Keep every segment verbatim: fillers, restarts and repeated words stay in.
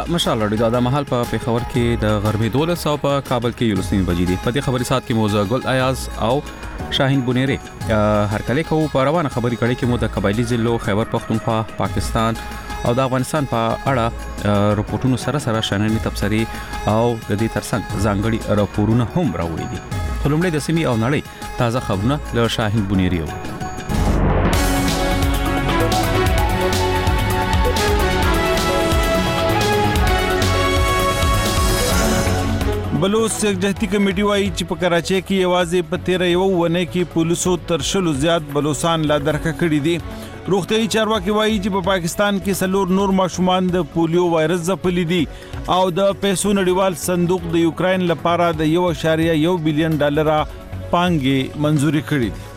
مشال اړیدا د محل په پیښور کې د غربي دولس او په کابل کې یولسنی بجې دي. په دې خبري سات کې موزه ګل ایاز او شاهین بونيري هر کله کو په روانه خبري کړي کې مو د قبایلی ضلع خیبر پختونخوا، پاکستان او د افغانستان په اړه رپورټونو سره سره شننې تبصري او د دې ترڅنګ ځانګړي راپورونه هم راوړي دي. خلومړي د سیمې او نړۍ تازه خبرونه له شاهین بونيري. بلوچ یکجهتي کمیټي وايي چې په کراچۍ کې یوازې په تیره یو ونه کې پولیسو تر شلو زیات بلوچستان لا درکه کړي دي. روغتیايي چارواکي وايي چې په پاکستان کې سلور نور ماشومان د پولیو وایرس ځپلي دي او د پیسو نړیوال صندوق د یوکرين لپاره د یو اعشاریه یو بلین ډالر پانګې منزوري کړې دي.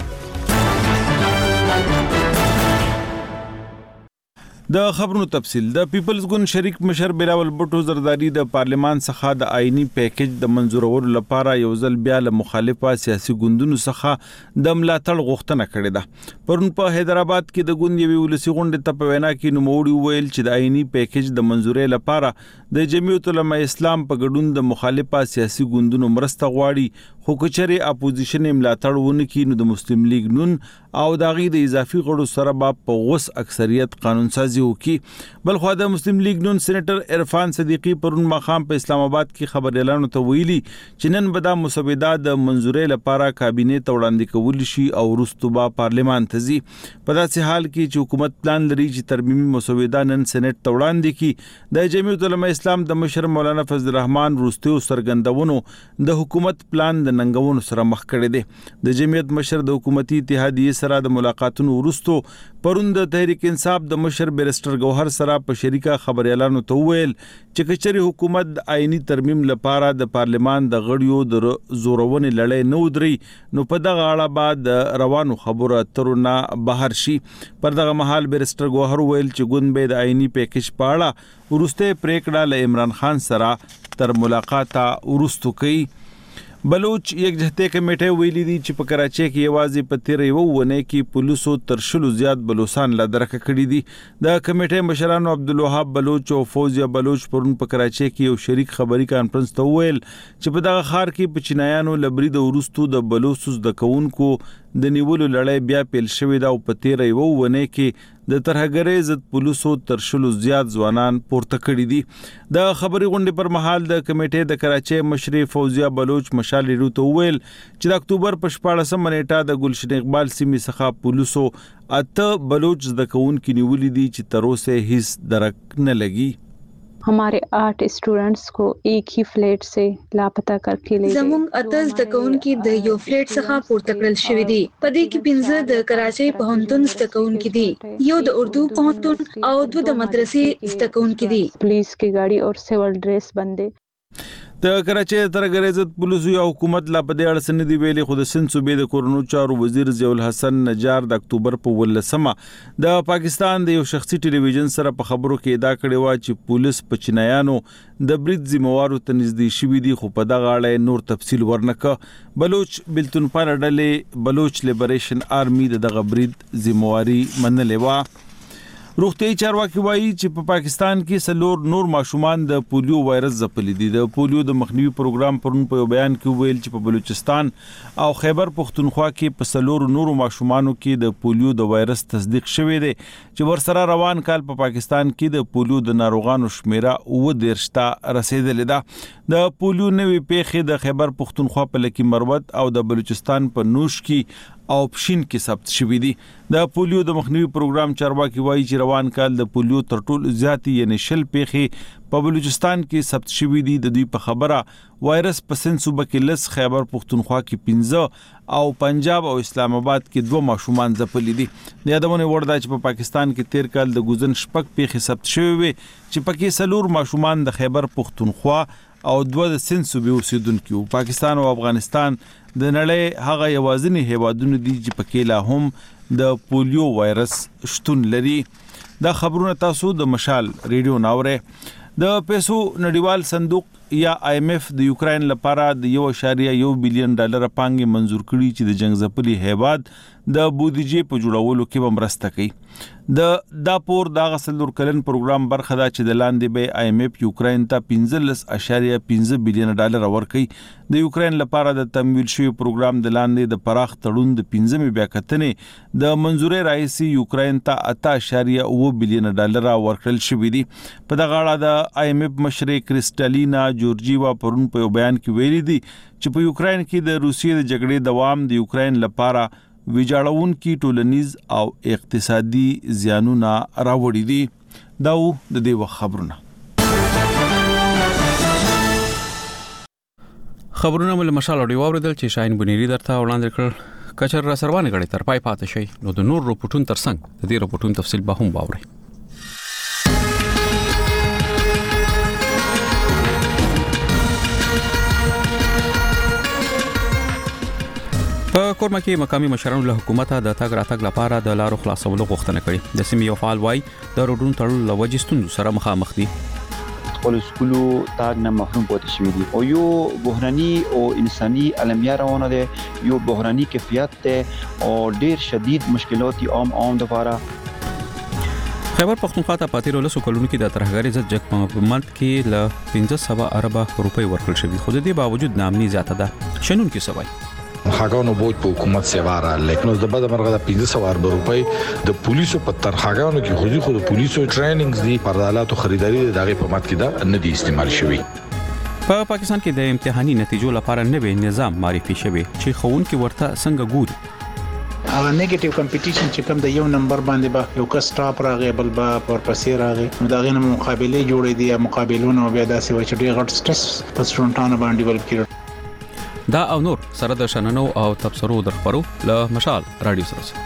د خبرونو تفصیل. د پیپلز ګوند شریک مشر بلاول بټو زرداری د پارلیمان څخه د آئینی پیکیج د منزورولو لپاره یو ځل بیا له مخالفه سیاسي ګوندونو څخه د ملاتړ غوښتنه کړې ده. پرون په حیدرآباد کې د ګوند یوې ولسي غونډې ته په وینا کې نوموړي وویل چې د آئینی پیکیج د منزورۍ لپاره د جمعیت العلماء اسلام په ګډون د مخالفه سیاسي ګوندونو مرسته غواړي، خو کچري اپوزیشن ملاتړ ونه کړي نو د مسلم لیگ نون او داغي د اضافي غړو سره په غوس اکثریت قانون سازي وکي. بل خو د مسلم لیگ نون سېنیټر عرفان صدیقی پرون مقام په اسلام آباد کې خبر اعلان ته ویلي چې نن به د مسودات د منزورۍ لپاره کابینه ته وړاندې کول شي او وروسته پارلیمان ته ځي. په داسې حال کې چې حکومت پلان لري چې ترمیمي مسودات نن سېنیټ ته وړاندې کړي. د جمعیت العلماء اسلام د مشر مولانا فضل الرحمن وروستیو سرګندونو د حکومت پلان د ننګونو سره مخ کړي دي. د جمعیت مشر د حکومتي اتحادیې سره د ملاقاتونو وروسته پرون د تحریک انصاف د مشر بیرسټر گوهر سره په شریکه خبر اعلان ته ویل چې کچري حکومت د آئینی ترمیم لپاره د پارلیمان د غړیو د زورونې لړۍ نه ودري نو په دغه اړه بعد روانو خبرو اترونه بهر شي. پر دغه مهال بیرسټر گوهر ویل چې ګوند به د آئینی پیکیج په اړه ورسته پریکړه له عمران خان سره تر ملاقات ورستو کوي. بلوچ یکجهتي کمیټه ویلي دي چې په کراچۍ کې یوازې په تیره یو ونه کې پولیسو تر شلو زیات بلوچستان لا درکه کړي دي. د کمیټې مشرانو عبدالوهاب بلوچ او فوزیا بلوچ پرون په کراچۍ کې یو شریک خبري کانفرنس ته ویل چې په دغه ښار کې په چینایانو لبري د ورستو د بلوچستان د کونکو د نیولو لړۍ بیا پیل شوې ده او په تیره یو ونه کې د ترهګرۍ ضد پولیسو تر شلو زیات ځوانان پورته کړي دي. د خبري غونډې پر مهال د کمیټې د کراچۍ مشري فوزیا بلوچ مشال ریډو ته ویل چې د اکتوبر په شپاړسمه نیټه د گلشن اقبال سیمې څخه پولیسو اته بلوچ د کونکو نیولې دي چې تر اوسه هیڅ درک نه لګي. हमारे आठ स्टूडेंट्स को एक ही फ्लैट से लापता करके ले زموږ اتل تکونکي د یو فلیټ څخه پورته کړل شوې دي. په دې کې پنځه د کراچۍ پوهنتون تکونکي دي، یو د اردو پوهنتون او دوه د مدرسې تکونکي دي. पुलिस की गाड़ी और सिविल ड्रेस बंदे. د کراچۍ ترهګرۍ ضد پولیسو یا حکومت لا په دې اړه څه نه دي ویلي، خو د سند صوبې د کورونو چارو وزیر ضیاء الحسن نجار د اکتوبر په ولسمه د پاکستان د یو شخصي ټلویزیون سره په خبرو کې ادعا کړې و چې پولیس په چینایانو د برید ذمہوارو ته نږدې شوي دي، خو په دغه اړه نور تفصیل ورنکړه. بلوچ بلتونپال ډلې بلوچ لیبریشن آرمي دغه برید ذمہواري منلې و. روغتیايي چارواکي وایي چې په پاکستان کې سلور نور ماشومان د پولیو وایرس ځپلي دي. د پولیو د مخنیوي پروګرام پرون په یو بیان کې ویل چې په بلوچستان او خیبر پختونخوا کې په سلور نور ماشومانو کې د پولیو د وایرس تصدیق شوی دی چې ورسره روان کال په پاکستان کې د پولیو د ناروغانو شمیره اوه دېرش ته رسیدلې ده. د پولیو نوې پیښې د خیبر پختونخوا په لکی مروت او د بلوچستان په نوش کې او پښین کې ثبت شوی دي. د پولیو د مخنیوي پروګرام چارواکي وایي چې روان کال د پولیو تر ټولو زیاتې یعنی شل پیښې په بلوچستان کې ثبت شوی دي. د دوی په خبره وایرس په سند صوبه کې لس، خیبر پختونخوا کې پنځه او پنجاب او اسلام آباد کې دوه ماشومان ځپلي دي. د یادونه وړ ده چې په پاکستان کې تیر کال د ګوزن شپږ پیښې ثبت شوی وي چې پکې سلور ماشومان د خیبر پختونخوا او دوه د سند صوبې اوسیدونکي وو. پاکستان او افغانستان د نړۍ هغه یوازینی هیوادونه دي چې پکې لا هم د پولیو وایرس شتون لري. دا خبرونه تاسو د مشال ریډیو ناوره. د پیسو نړیوال صندوق یا آی ایم ایف د یوکرين لپاره د یو اشاریه یو بلین ډالر پانګې منزور کړي چې د جنگ ځپلي هیواد د بودیجې په جوړولو کې به مرسته کوي. د دا پور د غسلور کلن پروګرام برخه ده چې د لاندې به آی ایم ایف یوکرين ته پنځلس اشاریه پنځه بلین ډالر ورکړي. د یوکرين لپاره د تمویل شوی پروګرام د لاندې د پراخ تړون د پنځمې بیا کتنې د منزوري رئیسي یوکرين ته اته اشاریه اوه بلین ډالر ورکړل شوی دي. په دغه اړه د آی ایم ایف مشر کریسټالینا جورجیوا پرون په بیان کې ویلي دي چې په یوکرين کې د روسیې د جګړې دوام د یوکرين لپاره ویجاړون کی ټولنیز او اقتصادي زیانونه راوړي دي. دا و د دې خبرونه خبرونه مل مشال اوري واردل چې شاهین بنيري درته وړاندې کړ. کچر را سروانه غړي تر پای پاتې شي نو د نور رپورټون ترڅنګ د دې رپورټون تفصیل به هم باوري. په کورما کې مقامي مشرانو له حکومت د تاګ راتګ لپاره د لارو خلاصولو غوښتنه کړې. د سیمې یو فعال وای د روډونو تړلو لوجې ستونزو سره مخامخ دي. خپل سکولو تاګ نه محروم پاتې شوی دي او یو بحراني او انساني علمیا روانه ده، یو بحراني کیفیت ده او ډیر شدید مشکلات عام عام د لپاره. خیبر پختونخوا ته پاتې ولسو کلونو کې د ترهګری ضد جګ په منځ کې ل پنځه سوه اربه روپۍ ورکړل شوی، خو د دې باوجود نامني زیاته ده. شنون کې سوای خاګانو بوج په حکومت سیواره لیکن د بده مرغه د پنځه سوه اربه روپۍ د پولیسو په ترخاګانو کې خو خو د پولیسو ټریننګز دي، پردالات او خریداري دغه په مات کې دا نه دي استعمال شوی. په پاکستان کې د امتحاني نتیجو لپاره نوې نظام معرفي شوی چې خوونکي ورته څنګه ګوري. هغه نیگیټیو کمپټیشن چې کوم د یو نمبر باندې به یو کس ټاپ راغی بل به ورپسې راغی، نو دا غینه مقابله جوړې دي یا مقابلونه بیا داسې و چې ډېر غټ سټرس په سټوډنټانو باندې ډیولپ کړي. دا او نور سره د شننو او تبصرو درخبرو له مشال رادیو سره.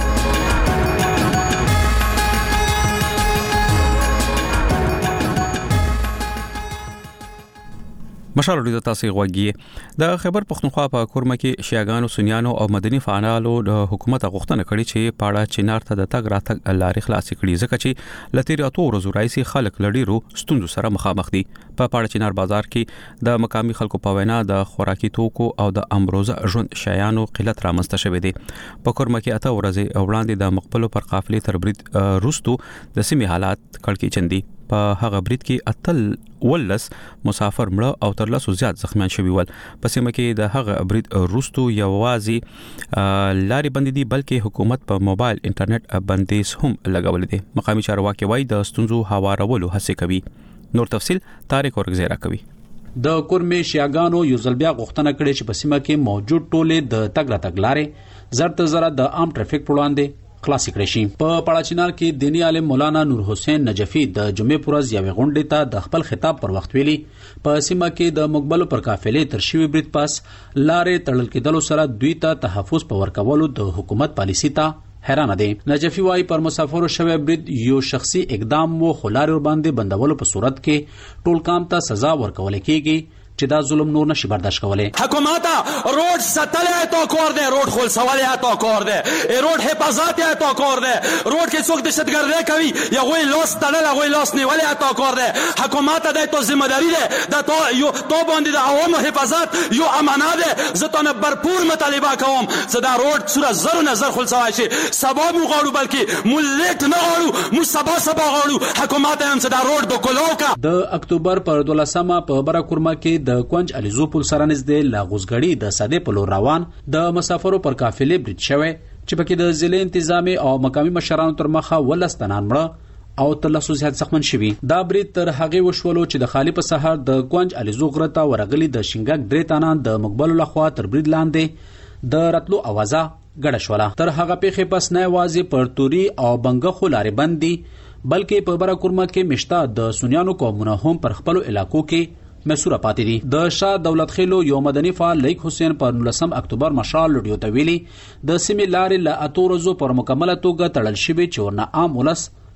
مشال رادیو تاسو غوږی د خیبر پختونخوا په کورما کې شیعاګانو، سنیانو او مدني فعالانو د حکومت غوښتنه کړې چې پاړه چینار ته د تګ راتګ لارې خلاص کړي، ځکه چې لتیری اتو ورځو راځي خلک لډیرو ستوندو سره مخامخ دي. په پاړه چینار بازار کې د مقامي خلکو په وینا د خوراکي توکو او د امروزه ژوند شیانو قلت رامنځته شوی دی. په کورما کې اته ورځې وړاندې د مقبلو پر قافلې تر برید روستو د سیمې حالات کړکېچن چندي. په هغه برید کې اتل ولس مسافر مړه او تر لاسو زیات زخمیان شوي ول. په سیمه کې د هغه برید روستو یوازې لارې بندې دي، بلکې حکومت په موبایل انټرنیټ بندیز هم لګول دي. مقامي چارواکي وایي د ستونزو هوارولو هڅه کوي. نور تفصیل طارق ورغزی را کوي. د کورمې شیعاګانو یو ځل بیا غوښتنه کړې چې په سیمه کې موجود ټولې د تګ راتګ لارې زر تر زره د عام ټریفیک پر وړاندې خلاص کړي شي. په پاړاچینار کې دینی عالم مولانا نور حسین نجفی د جمعې پورز یوې غونډې ته د خپل خطاب پر وخت ویلي په سیمه کې د مقبلو پر قافلې تر شوی برید پاس لارې تړل کېدلو سره دوی ته تحفظ په ورکولو د حکومت پالیسی ته حیران دي. نجفی وايي پر مسافرو شوی برید یو شخصي اقدام وو، خو لارې ور باندې بندولو په صورت کې ټول کام ته سزا ورکول کېږي چې دا ظلم نور نشي برداشت کولای. حکومت روډ ستلې تو کور دے، روډ خول سوالې تو کور دے، روډ حفاظت تو کور دے، روډ کې څوک دهشتګردي کوي یا غوي لاس تړل غوي لاس نیولې تو کور دے. حکومت د تو ذمہ داری ده د تو یو تو باندې د عوامو حفاظت یو امانت ده. زه ته برپور مطالبه کوم زه دا روډ سره زر نظر خول سوای شي سبا مو غواړو بلکې ملت نه غواړو مو سبا سبا غواړو. حکومت هم زه دا روډ د کولوکا د اکتوبر پر دولسمه په برا کورما کې د کونج الیزو پل سره نږدې لاغوزګړی د ساده په لور روان د مسافرو پر قافلې برید شوی چې پکې د ضلع انتظامی او مقامی مشرانو تر مخه ولستنان مړه او تر لاسو زیات زخمن شوي. دا برید تر هغه وشولو چې د خالی په سحر د کونج الیزو غره ته ورغلي د شینګک درې تنان د مقبلو لخوا تر برید لاندې د راتلو اوازه ګډه شوله. تر هغه پیښې پس نه یوازې پر توري او بنګخو لارې بند دي، بلکې په برا کورما کې مشتا د سنیانو قومونه هم پر خپل علاقو کې مسوره پاتې دي. د شاه دولت خیلو یو مدني فعال لیک حسین پر نولسم اکتوبر مشال لډیو ته ویلي د سیمې لارې له اتو ورځو پر مکمله توګه تړل شوې چې ورنه عام ولس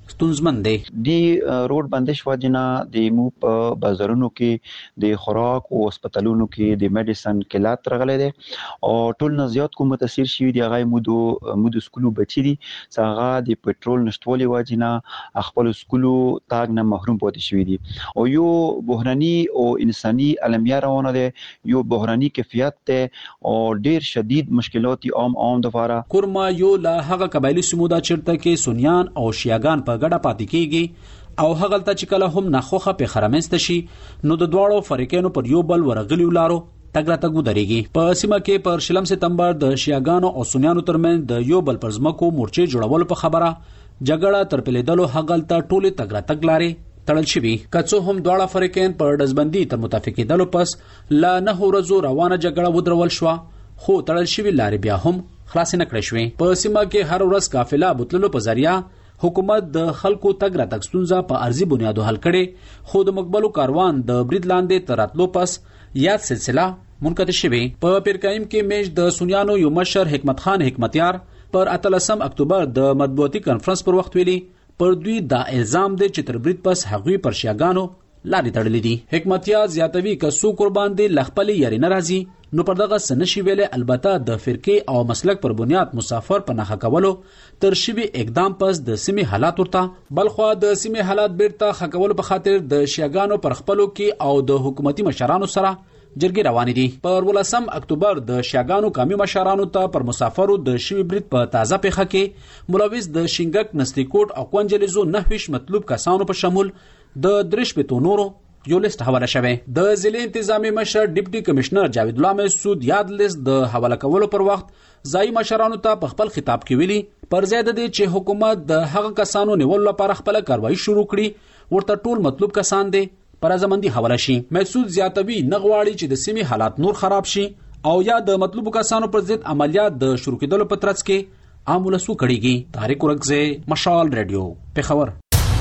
ستونزمن دی. دی روډ بندش وجنا د مو په بازارونو کې د خوراک او هسپتالونو کې د میډیسن کلات رغلې دي او ټول نه زیات کوم متاثر شوی دی هغه مودو مودو سکولو بچی دي څنګه د پټرول نشټولي وجنا خپل سکولو تاګ نه محروم پاتې شوی دي او یو بحراني او انساني علمیا روانه ده یو بحراني کیفیت ته او ډیر شدید مشکلات عام عام د فاره کورما یو لا هغه قبایلی سمودا چرته کې سنیان او شیعاګان په ګډه پاتې کیږي او هغه ته چې کله هم نخوخه په خرمنست شي نو د دواړو فریقینو پر یو بل ورغلی ولارو تګ را تګ ودرېږي. په سیمه کې پر شلم سپتمبر د شیعاګانو او سنیانو ترمن د یو بل پر ځمکو مورچې جوړولو په خبره جګړه تر پلیدلو هغه ته ټوله تګ را تګ لاري تړل شوی. کڅو هم دواړه فریقین پر دزبندي تر متفقیدلو پس لا نه ورځو روانه جګړه ودرول شو خو تړل شوی لاري بیا هم خلاص نه کړې شوې. په سیمه کې هر ورځ قافله بوتللو په ذریعہ حکومت د خلکو تګ را تګ ستونزه په ارزي بنیادو حل کړي خو د مقبلو کاروان د برید لاندې تراتلو پس یاد سلسله منقطع شوه. په پیرکایم کې میش د سنیانو یو مشر حکمت خان حکمتیار پر اتلسم اکتوبر د مطبوعاتي کانفرنس پر وخت ویلي پر دوی دا الزام دی چې تر برید پس هغوی پر شیعاګانو لاري تړلې دي. حکمتیار زیاتوي که سو قربان دي لخپلې یاري ناراضي نو پر دغه سنشي ویلې البته د فرقې او مسلک پر بنیاد مسافر په نخښه کولو تر شوی اقدام پس د سیمې حالات ورته بلخوا د سیمې حالات بیرته خکولو په خاطر د شیعاګانو پر خپلو کې او د حکومتي مشرانو سره جرګې روانې دي. پر ولسم اکتوبر د شیعاګانو قومي مشرانو ته پر مسافرو د شوی برید په تازه پیښه کې ملوث د شینګک نستیکوټ او کونجلیزو نهویش مطلوب کسانو په شمول د درش په تونورو یو لیست حواله شوه. د ضلع انتظامی مشر ډیپټي کمشنر جاوید الله مسعود یاد لیست د حواله کولو پر وخت ځای مشرانو ته په خپل خطاب کې ویلي پر زیاده دي چې حکومت د هغه کسانو نیولو لپاره خپل کاروایی شروع کړي ورته ټول مطلوب کسان دي پر ازمندي حواله شي. مسعود زیاتوي نغواړي چې د سیمې حالات نور خراب شي او یا د مطلوب کسانو پر ضد عملیات د شروع کېدلو په ترڅ کې عام ولسو کړيږي. طارق ورغزه مشال رادیو پیښور.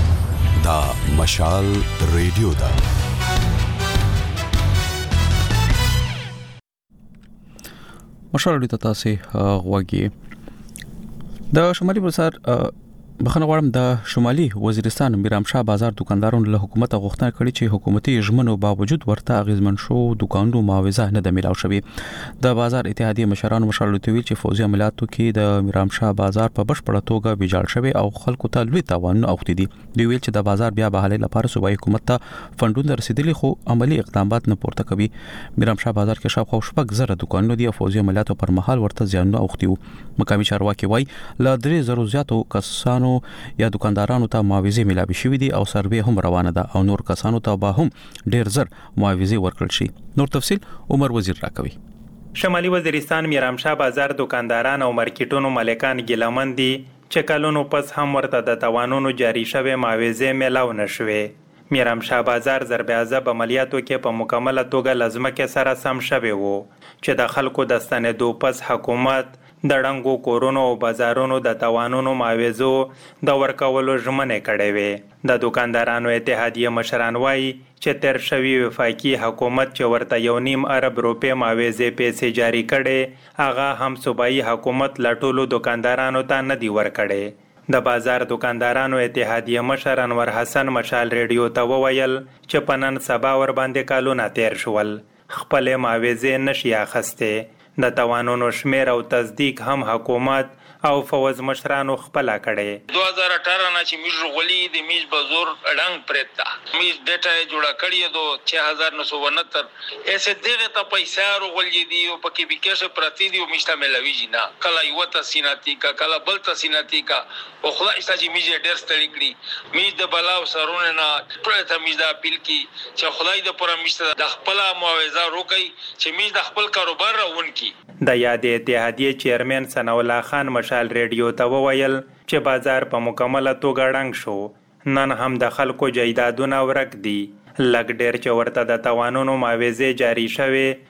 دا مشال ریډیو دا مشال ریډیو ته تاسو غوږی د شمالي بلسار بخنه غواړم د شمالي وزیرستان میرام شاه بازار دکاندارانو له حکومت غوښتنه کړې چې حکومتي ژمنو باوجود ورته اغیزمن شو دکانونو معاوضه نه د ملاو شوی. د بازار اتحادیه مشرانو مشال ویل چې فوزي عملیاتو کې د میرام شاه بازار په بشپړه توګه ویجاړ شوی او خلکو ته لوی تاوان اوختي دي. دوی ویل چې د بازار بیا بحالي لپاره صوبایي حکومت ته فندونه رسیدلي خو عملی اقدامات نه پورته کوي. میرام شاه بازار کې شاوخوا شپږ زره دکانونه دي او فوزي عملیاتو پر مهال ورته زیانونه اوختي وو. مقامي چارواکي وایي ل درې زره زیاتو کسانو یا دکاندارانو ته معاوضه ملابي شوې دي او سروې هم روانه ده او نور کسانو ته به هم ډیر زر معاوضه ورکړل شي. نور تفصيل عمر وزیر راکوي. شمالي وزیرستان میرام شاه بازار دکانداران او مارکیټونو مالکان ګیلمن دي چې کلونو پس هم ورته د توانونو جاری شوه معاوضه ملاو نشوي. میرام شاه بازار ضرب عذاب عملیاتو کې په مکمله توګه لازمه سره سم شوه وو چې د خلکو د ستنېدو پس حکومت د ډنګو کورونو او بازارونو د توانونو معاوضو د ورکولو ژمنې کړې وې. د دکاندارانو اتحادیه مشران وایي چې تیر شوی وفاقي حکومت چې ورته یو نیم ارب روپې معاوضې پیسې جاری کړي هغه هم صوبایي حکومت لا ټولو دکاندارانو ته نه دی ورکړي. د بازار دکاندارانو اتحادیه مشر انور حسن مشال ریډیو ته وویل چې پنن سبا ور باندې کالونه تیر شول خپل معاوضې نشي اخسته. د توانونو شمیر او تصدیق هم حکومت او فوز مشرانو خپل کړي. دو هزار اٹھارہ نه چې میج غولي د میج بازار اډنګ پرتا میج ډیټا جوړه کړی دو چھ هزار نو سو انہتر ایسے دغه ته پیسې ورغولي دي او پکې بکشه پرتی دي او میشته ملوي جنا کله یو تاسیناتی کا کله بل تاسیناتی کا او خدای چې میج ډیر ستړي کړی میج د بلاو سرونه نه ټول ته میج د اپیل کی چې خدای د پوره میشته د خپل معاوضه روکي چې میج د خپل کاروبار راون کی. د یاد اتحادیه چیرمن ثنا الله خان مشال ریډیو ته وویل چې بازار په مکمله توګه ړنګ شو. نن هم د خلکو جایدادونه ورک دي. لګ ډیر چې ورته د توانونو معاوضه جاری شوه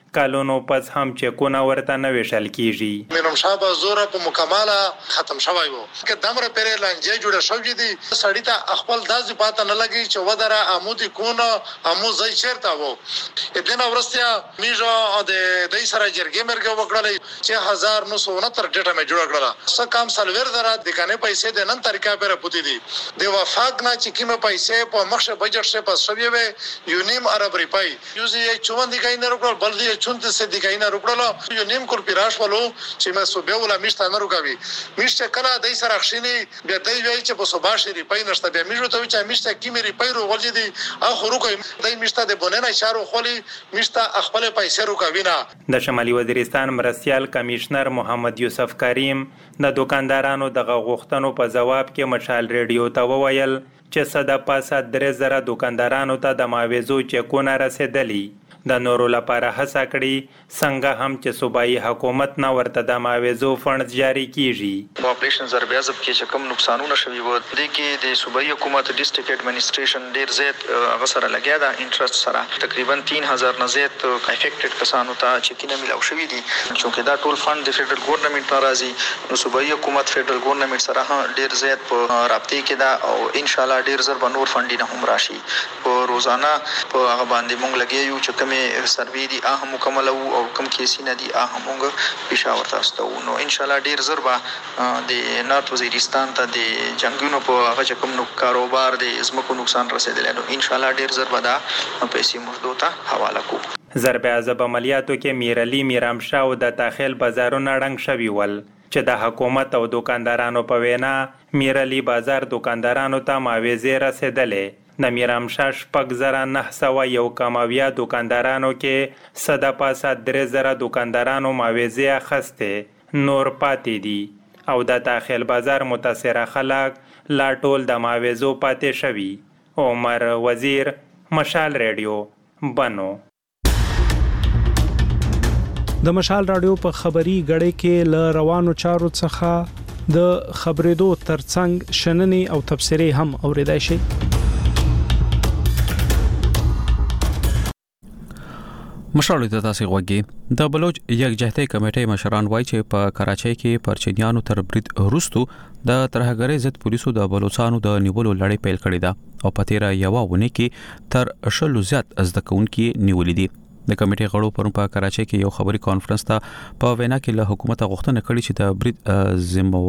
کالونو پس هم چکونه ورته نه ویشل کیږي. میرم شاه بازور په مکمله ختم شوی وو که دمره پرې لانجه جوړه شوې دي سړی ته خپل داسې پاته نه لګي چې ودره عمودي کونه عمو ځای چیرته وو. دنه ورستیا میجو د دې سره جرګې مرګه وکړلې چې هزار نو سو نه تر ډیټه مې جوړ کړل څه کام سلویر درا د کنه پیسې د نن طریقه پر پوتې دي د وفاق نه چې کیمه پیسې په مخه بجټ شه پس شوی وي یو نیم عرب ریپای یوزي چوند دی کین نه وکړل بل دی چوند څه دی کین نه وکړل یو نیم کول پیراش ولو چې ما سو به ولا میشته نه روکوي میشته کله دای سره خښینی بیا دای وی چې په صبح شری پای نشته بیا میجو ته چې میشته کیمه ریپای رو ولې دی اخو روکوي دای میشته د بوننه اشاره خولي میشته خپل پیسې روکوي نه. د شمالي وزیرستان مرستيال کمشنر محمد یوسف کریم د دکاندارانو دغه غوښتنو په جواب کې مشال ریډیو ته وویل چې صد پاسه درې زره دکاندارانو ته د معاوضو چکونه رسیدلی. د نورو لپاره هڅه کړي څنګه هم چې صوبایي حکومت نه ورته د معاوضو فند جاری کیږي. په اپریشن ضربیازب کې چې کوم نقصانونه شوي وو د کې د صوبایي حکومت ډیسټریکټ اډمنسټریشن ډیر زیات هغه سره لګیا دا انټرست سره تقریبا تین هزار نه زیات افیکټډ کسانو ته چې کینه ملاو شوي دي چې دا ټول فند د فدرال ګورنمنت ناراضي نو صوبایي حکومت فدرال ګورنمنت سره هم ډیر زیات په رابطې کې دا او ان شاء الله ډیر زر به نور فندونه هم راشي. په روزانه په هغه باندې مونږ لګیو چې کومه سروي دي اهم مکمل او کم کیسونه دي اهم مونږ پېښور تاسو نو ان شاء الله ډیر زر به د نارت وزیرستان ته د جنگونو په هغه کوم نو کاروبار د زمکو نقصان رسیدلی نو ان شاء الله ډیر زر به دا پیسې موږ ته حواله کوو. ضرب عذاب عملیاتو کې میرعلی میرامشاه او د داخل بازارونه رنګ شوي ول چې د حکومت او دکاندارانو په وینا میرعلی بازار دکاندارانو ته معاوضې رسیدلې. د میرامشاه شپږ زره نه سوه یو کماویا دکاندارانو کې صد پاسه درې زره دکاندارانو معاوضې اخیستې نور پاتې دي او د داخل بازار متاثره خلک لا ټول د معاوضو پاتې شوي. عمر وزیر مشال ریډیو بنو. د مشال رادیو په خبري غړې کې ل روانو چارو څخه د خبرېدو ترڅنګ شننې او تبصرې هم اوریدای شي. مشال د تاسو غوږی د بلوچ یکجهتي کمیټې مشران وایي چې په کراچۍ کې پرچینیانو تر برید وروستو د ترهګرۍ ضد پولیسو د بلوچستانو د نیولو لړۍ پیل کړې ده او په تیر یو ونه کې تر شلو زیات ازدکونکو نیولې دي. د کمیټې غړو پرون په کراچۍ کې یو خبري کانفرنس ته په وینا کې له حکومت غوښتنه کړې چې د برید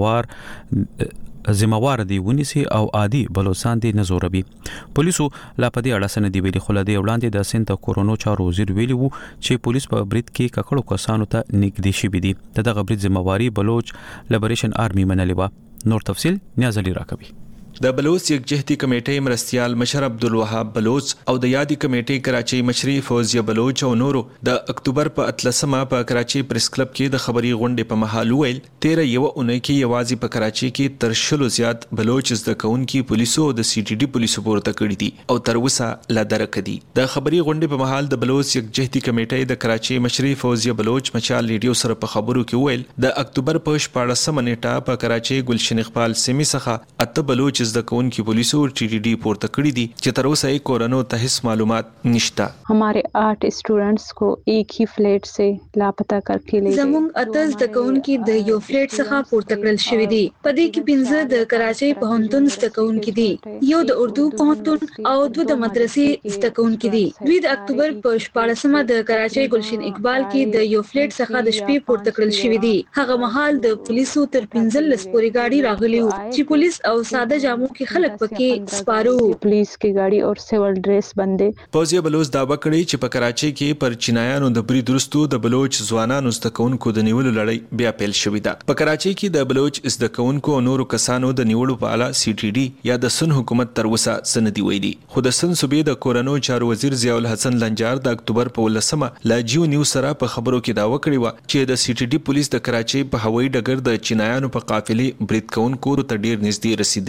ذمہوار ذمہوار دی ونیسي او عادي بلوچستان دی نزوروي. پولیسو لا پدې اړه سند دی ویلي خلک دی وړاندې د سند کورونو چارو وزیر ویلي وو چې پولیس په برید کې ککړو کسانو ته نږدې شي بي دي. دغه برید ذمہواری بلوچ لیبریشن آرمي منلې و. نور تفصيل نیاز علي راکوي. د بلوچ یکجهتي کمیټې مرستيال مشر عبدالوهاب بلوچ او د یادي کمیټې کراچۍ مشري فوزیه بلوچ او نورو د اکتوبر په اتلسمه په کراچۍ پریس کلب کې د خبري غونډې په محل ویل تیر یو اونۍ کې یوازې په کراچۍ کې تر شلو زیات بلوچ زده کوونکي پولیسو او د سی ټي ډي پولیسو پورته کړي دي او تر اوسه لا درک دي. د خبري غونډې په محل د بلوچ یکجهتي کمیټې د کراچۍ مشري فوزیه بلوچ مشال ریډیو سره په خبرو کې ویل د اکتوبر په شپاړسمه نیټه په کراچۍ گلشن اقبال سیمې څخه اته بلوچ زده کوونکي पुलिस और टीटीडी پورته کړی دي چې تر اوسه یې کورونو ته هیڅ معلومات نشته. हमारे आठ स्टूडेंट्स को एक ही फ्लैट से लापता करके ले زموږ اتل تکونکي د یو فلټ څخه پورته کړل شوې دي. په دې کې پنځه د کراچۍ پوهنتون تکونکي دي، یو د اردو پوهنتون او دوه د مدرسې تکونکي دي. دوی د اکتوبر په شپاړسمه د کراچۍ گلشن اقبال کې د یو فلټ څخه د شپې پورته کړل شوې دي. هغه مهال د پولیسو تر پنځلس پورې گاډي راغلي وو چې پولیس او ساده جامو کې خلک پکې سپارو. پولیس کی گاڑی اور سیول dress بندې. فوزیه بلوچ داوا کړی چې په کراچۍ کې پر چینایانو د برید وروسته د بلوچ ځوانانو زدهکونکو د نیولو لړۍ بیا پیل شوې ده. په کراچۍ کې د بلوچ زدهکونکو او نورو کسانو د نیولو په اړه سی ټي ډي یا د سن حکومت تر اوسه سندي ویلي. خو د سن صوبې د کورونو چارو وزیر ضیاء الحسن لنجار د اکتوبر په ولسمه لا جیو نیوز سره په خبرو کې داوا کړی و چې د سی ټي ډي پولیس د کراچۍ په هوایي ډګر د چینایانو په قافلې برید کوونکو ته ډیر نږدې رسیدلی دي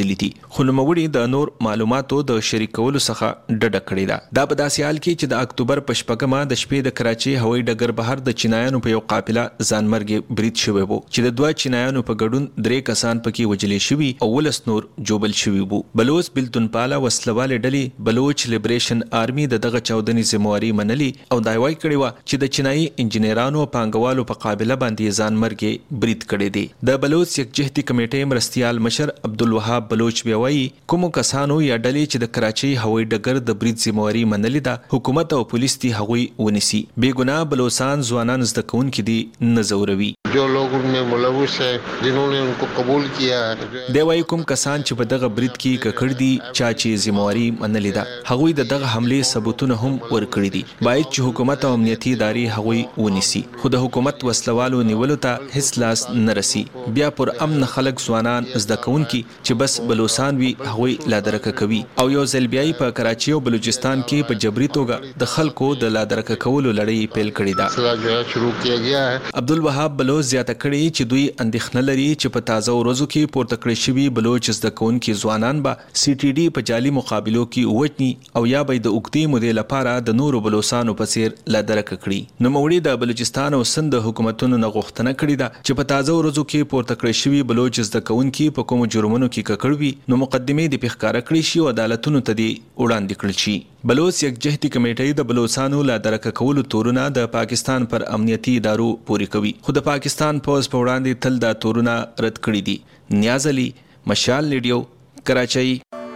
خو نوموړي د نور معلوماتو د شریکولو څخه ډډه کړې ده. دا په داسې حال کې چې د اکتوبر په شپږمه د شپې د کراچي هوایي ډګر بهر د چینایانو په یو قافله ځانمرګي برید شوی وو چې د دوه چینایانو په ګډون درې کسان پکې وجلې شوي او ولس نور جوبل شوي وو. بلوچ بلتون پالا وسلواله ډلې بلوچ لیبریشن آرمي د دغه چودنې ذمہواری منلي او دایوي کړی و چې د چینایي انجنیرانو او پانګوالو په قابله باندې ځانمرګي برید کړی دی. د بلوچ یکجهتي کمیټې مرستيال مشر عبدالوهاب بلوچ وایي کوم کسانو یا ډلې چې د کراچي هوایي ډګر د برید ذمہواری منلي ده حکومت او پولیس دي هغوی ونیسي. بے ګناه بلوچستان ځوانان زده کوونکي دي نه زوروي. جو لوگ ان میں ملوث ہیں جنہوں نے ان کو قبول کیا ہے. دی وايي کوم کسان چې په دغه برید کې ککړ دي چا چې ذمہواری منلي ده هغوی د دغه حمله ثبوتونه هم ورکړي دي. باید چې حکومت او امنیتي ادارې هغوی ونیسي. خو د حکومت وسلوالو نیولو ته هیڅ لاس نه رسي. بیا پر امن خلک ځوانان زده کوونکي چې بس بلوچستان وي هغوی لادرکه کوي او یو ځل بیا په کراچي او بلوچستان کې په جبري توګه د خلکو د لادرکه کولو لړۍ پیل کړې ده. شروع کیا گیا ہے. عبدالوهاب بلوچ زیاته کړي چې دوی اندېښنه لري چې په تازه ورځو کې پورته کړی شوي بلوچ زده کوونکي ځوانان به سی ټي ډي په جعلي مقابلو کې ووجني او یا به د اوږدې مودې لپاره د نورو بلوچستانو په څیر لادرکه کړي. نوموړي د بلوچستان او سند حکومتونو نه غوښتنه کړې ده چې په تازه ورځو کې پورته کړی شوي بلوچ زده کوونکي په کومو جرمونو کې ککړ وي نو مقدمې د ښکارا کړی شي او عدالتونو ته دی وړاندې کړل شي. بلوچ یکجهتي کمیټې د بلوچستانو لا درک کولو تورونه د پاکستان پر امنیتي ادارو پوری کوي خو د پاکستان پوز په وړاندې تل دا تورونه رد کړی دي. نیاز علي، مشال ریډیو، کراچۍ.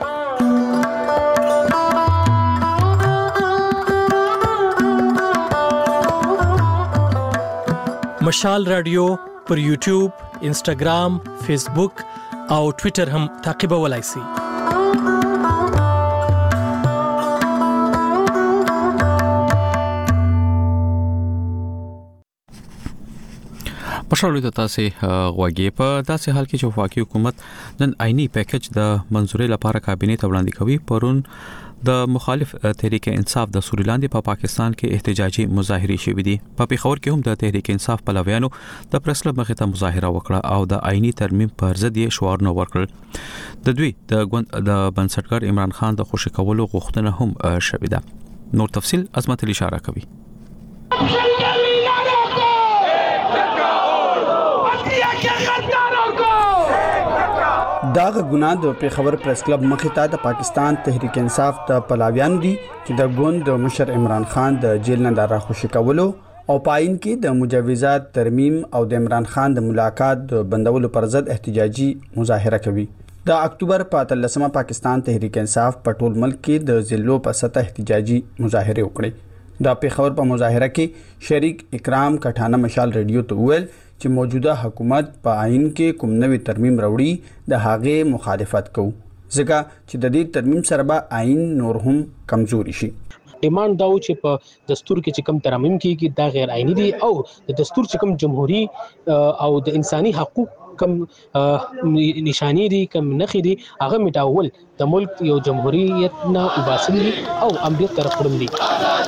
مشال رادیو پر یوټیوب، انسټاګرام، فیسبوک او ټوئیټر هم تعقیبولای شئ. مشال ته تاسو غواګي په داسې حال کې چې وفاقي حکومت نن عیني پیکج د منځوري لپاره کابینې ته وړاندې کوي. پرون د مخالف تحریک انصاف د سوریلاندې په پا پاکستان کې احتجاجي مظاهره شوې دي. په پیښور کې هم د تحریک انصاف پلویانو د پریس کلب مخې ته مظاهره وکړه او د عیني ترمیم پر ضد یې شعارونه ورکړل. د دوی د د بنسټګر عمران خان د خوشی کولو غوښتنه هم شوې ده. نور تفصيل عظمت علي اشاره کوي. داغه ګناه د پیښور پریس کلب مخې ته د پاکستان تحریک انصاف د پلاویان دي چې د ګوند د مشر عمران خان د جیل نه د راخوشي کولو او پاین کې د مجوزات ترمیم او د عمران خان د ملاقات د بندولو پر ضد احتجاجي مظاهره کوي. د اکتوبر په اتلسمه پاکستان تحریک انصاف په ټول ملک کې د ضلعو په سطح احتجاجي مظاهره وکړي. د پیښور په مظاهره کې شریک اکرام کټانه مشال ریډیو ته ویل چې موجوده حکومت په عین کې کوم نوې ترمیم راوړي د هغه مخالفت کوي ځکه چې د دې ترمیم سره به عین نور هم کمزوري شي. ډیماند دا و چې په دستور کې چې کوم ترمیم کیږي دا غیر عیني دي او د دستور چې کوم جمهوریت او د انساني حقوق کم نشانی دي کم نخي دي هغه میټاول د ملک یو جمهوریت نه وباسل دي او امنیت طرف کړم دي.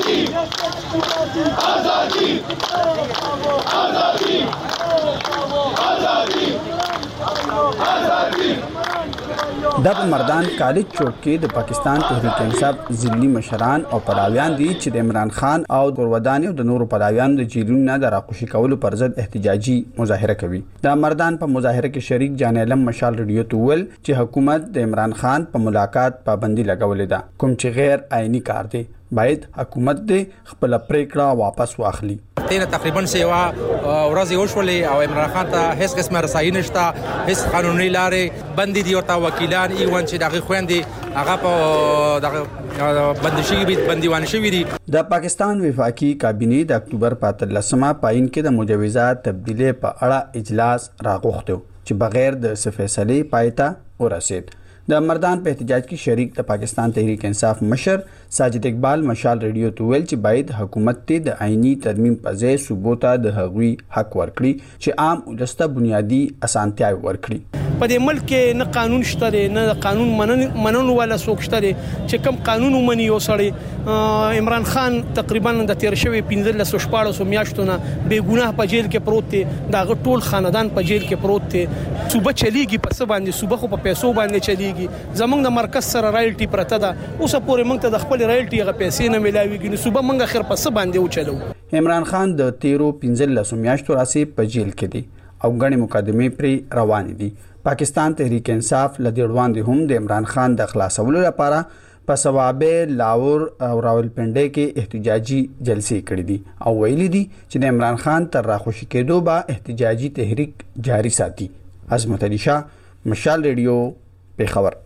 ازادي ازادي ازادي ازادي د مردان کالج چوک کې د پاکستان تحریک انصاف ضلعي مشران او پلاویان دي چې د عمران خان او ګورودان او د نورو پلاویان د جیلونو نه د راخوشي کولو پر ضد احتجاجي مظاهره کوي. د مردان په مظاهره کې شریک جان علم مشال ریډیو ته ویل چې حکومت د عمران خان په ملاقات پابندي لګولې ده کوم چې غیر عیني کار دی. باید حکومت دې خپل پریکړه واپس واخلي. تینا تقریبا سیوا ورځ وشولې او عمران خان ته هیڅ قسمه رسایي نشته، هیڅ قانوني لارې بندي دي ورته وکیلان ایوان چې دغه خويندې هغه په دغه بندشي بنديوان شوی دي. د پاکستان وفاقي کابینې د اکتوبر په اتلسمه پاین کې د مجوزات تبدیلی په اړه اجلاس راغوښتو چې بغیر د فیصلې پایته ورسید. د مردان په احتجاج کې شریک د پاکستان تحریک انصاف مشر ساجد اقبال مشال ریډیو ته ویل چې باید حکومت ته د عیني ترمیم په ځای صوبو ته د هغوی حق ورکړي چې عام ولسته بنیادی اسانتیاوې ورکړي. په دې ملک کې نه قانون شته نه قانون مننو ولا څوک شته چې کوم قانون ومني یو سړی عمران خان تقریبا د تیر شوی پنځه سو شپږ میاشتونه بے ګناه په جیل کې پروت دی دا ټول خاندان په جیل کې پروت دی صوبه چلیږي په څه باندې صوبه خو په پیسو باندې چلیږي زمونږ د مرکز سره رایلټي پرته ده اوس پورې موږ ته د خپل رایلټي غو پیسې نه ملاويږي نو صوبه موږ اخر په څه باندې وچلو عمران خان د تیرو پنځه میاشتو راځي په جیل کې دی او غني مقدمه پرې روان دي پاکستان تحریک انصاف لدی وړاندې هم د عمران خان د خلاصولو لپاره په سوابه لاور او راولپنډي کې احتجاجي جلسې کړې دي او ویلي دي چې د عمران خان تر راخوشي کېدو به احتجاجي تحریک جاری ساتي عظمت علي شاه مشال ریډیو پیښور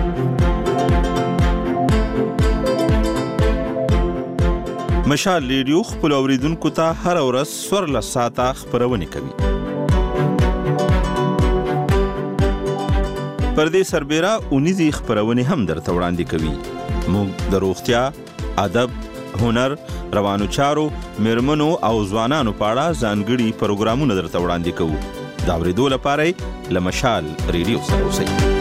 مشال ریډیو خپل اوریدونکو ته هر ورځ سور لساته خبرونه کوي پردې سربېره اونیزي خبرونه هم درته وړاندې کوي موږ د روغتیا ادب هنر روانو چارو مرمنو او ځوانانو په اړه ځانګړي پروګرامونه درته وړاندې کوو دا ورېدو لپاره لمشال ریډیو سره اوسئ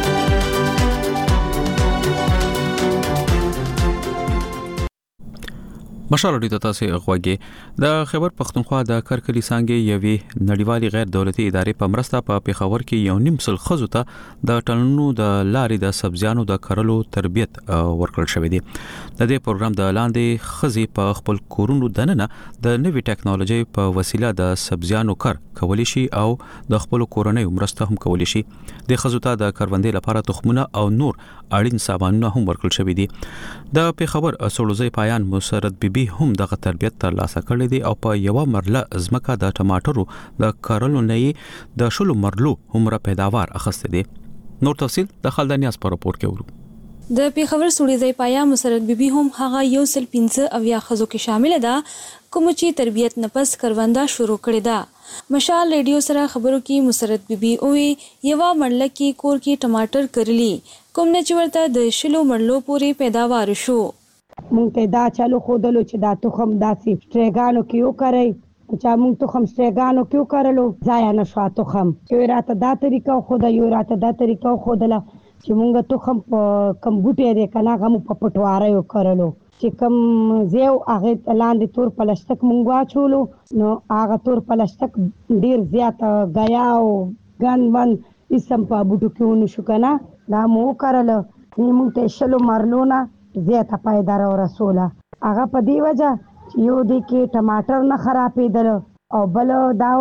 مشال ریډیو تاسو غوږی د خیبر پختونخوا د کرکلی څنګه یوې نړیوالي غیر دولتي ادارې په مرسته په پیښور کې یو نیم سل خزو ته د ټنونو د لارې د سبزیانو د کرلو تربیت ورکړل شوې دي د دې پروګرام د لاندې خزي په خپل کورونو دننه د نوې ټکنالوژي په وسیله د سبزیانو کر کولی شي او د خپل کورنۍ مرسته هم کولی شي د خزو ته د کروندې لپاره تخمونه او نور اړین سامانونه هم ورکړل شوې دي د پیښور سولوزي پایان مسرت بیبي هم دغه تربیت تر لاسه کړې دي او په یو مرله ازمکه د ټماټرو د کارلو نه د شلو مرلو همره پیداوار اخسته دي نور تفصيل د خالدانیاس په راپور کې ورو د پیښور سولوزي پایان مسرت بیبي هم هغه یو سل پنځه او یا خزو کې شامل ده کوم چې تربیت نفس کروندا شروع کړی ده مشال ریډیو سره خبرو کې مسرت بیبي اوې یو مرله کې کور کې ټماټر کرلی کوم نه چې ورته د شلو مرلو پورې پیداوار شو مونږ ته دا چالو خودلو چې دا تخم داسې سټریګانو کې وکړي چې مونږ تخم سټریګانو کې وکړلو ځای نه شو تخم چې راته دا طریقه خو دا یو راته دا طریقه خودله چې مونږ تخم په کمبوټي دی کنه غو په پټواره وکړلو چې کم زیو هغه لاندې تور پلاستیک مونږ واچولو نو هغه تور پلاستیک ډیر زیات غیا او ګن ون اسم په بوټو کې ونو شو کنه دا مو وکړل مونږ ته شلو مرلونه زیاته پایدار او رسوله هغه په دی وجه چې یو دی کې ټماټر نه خرابېدل او بل داو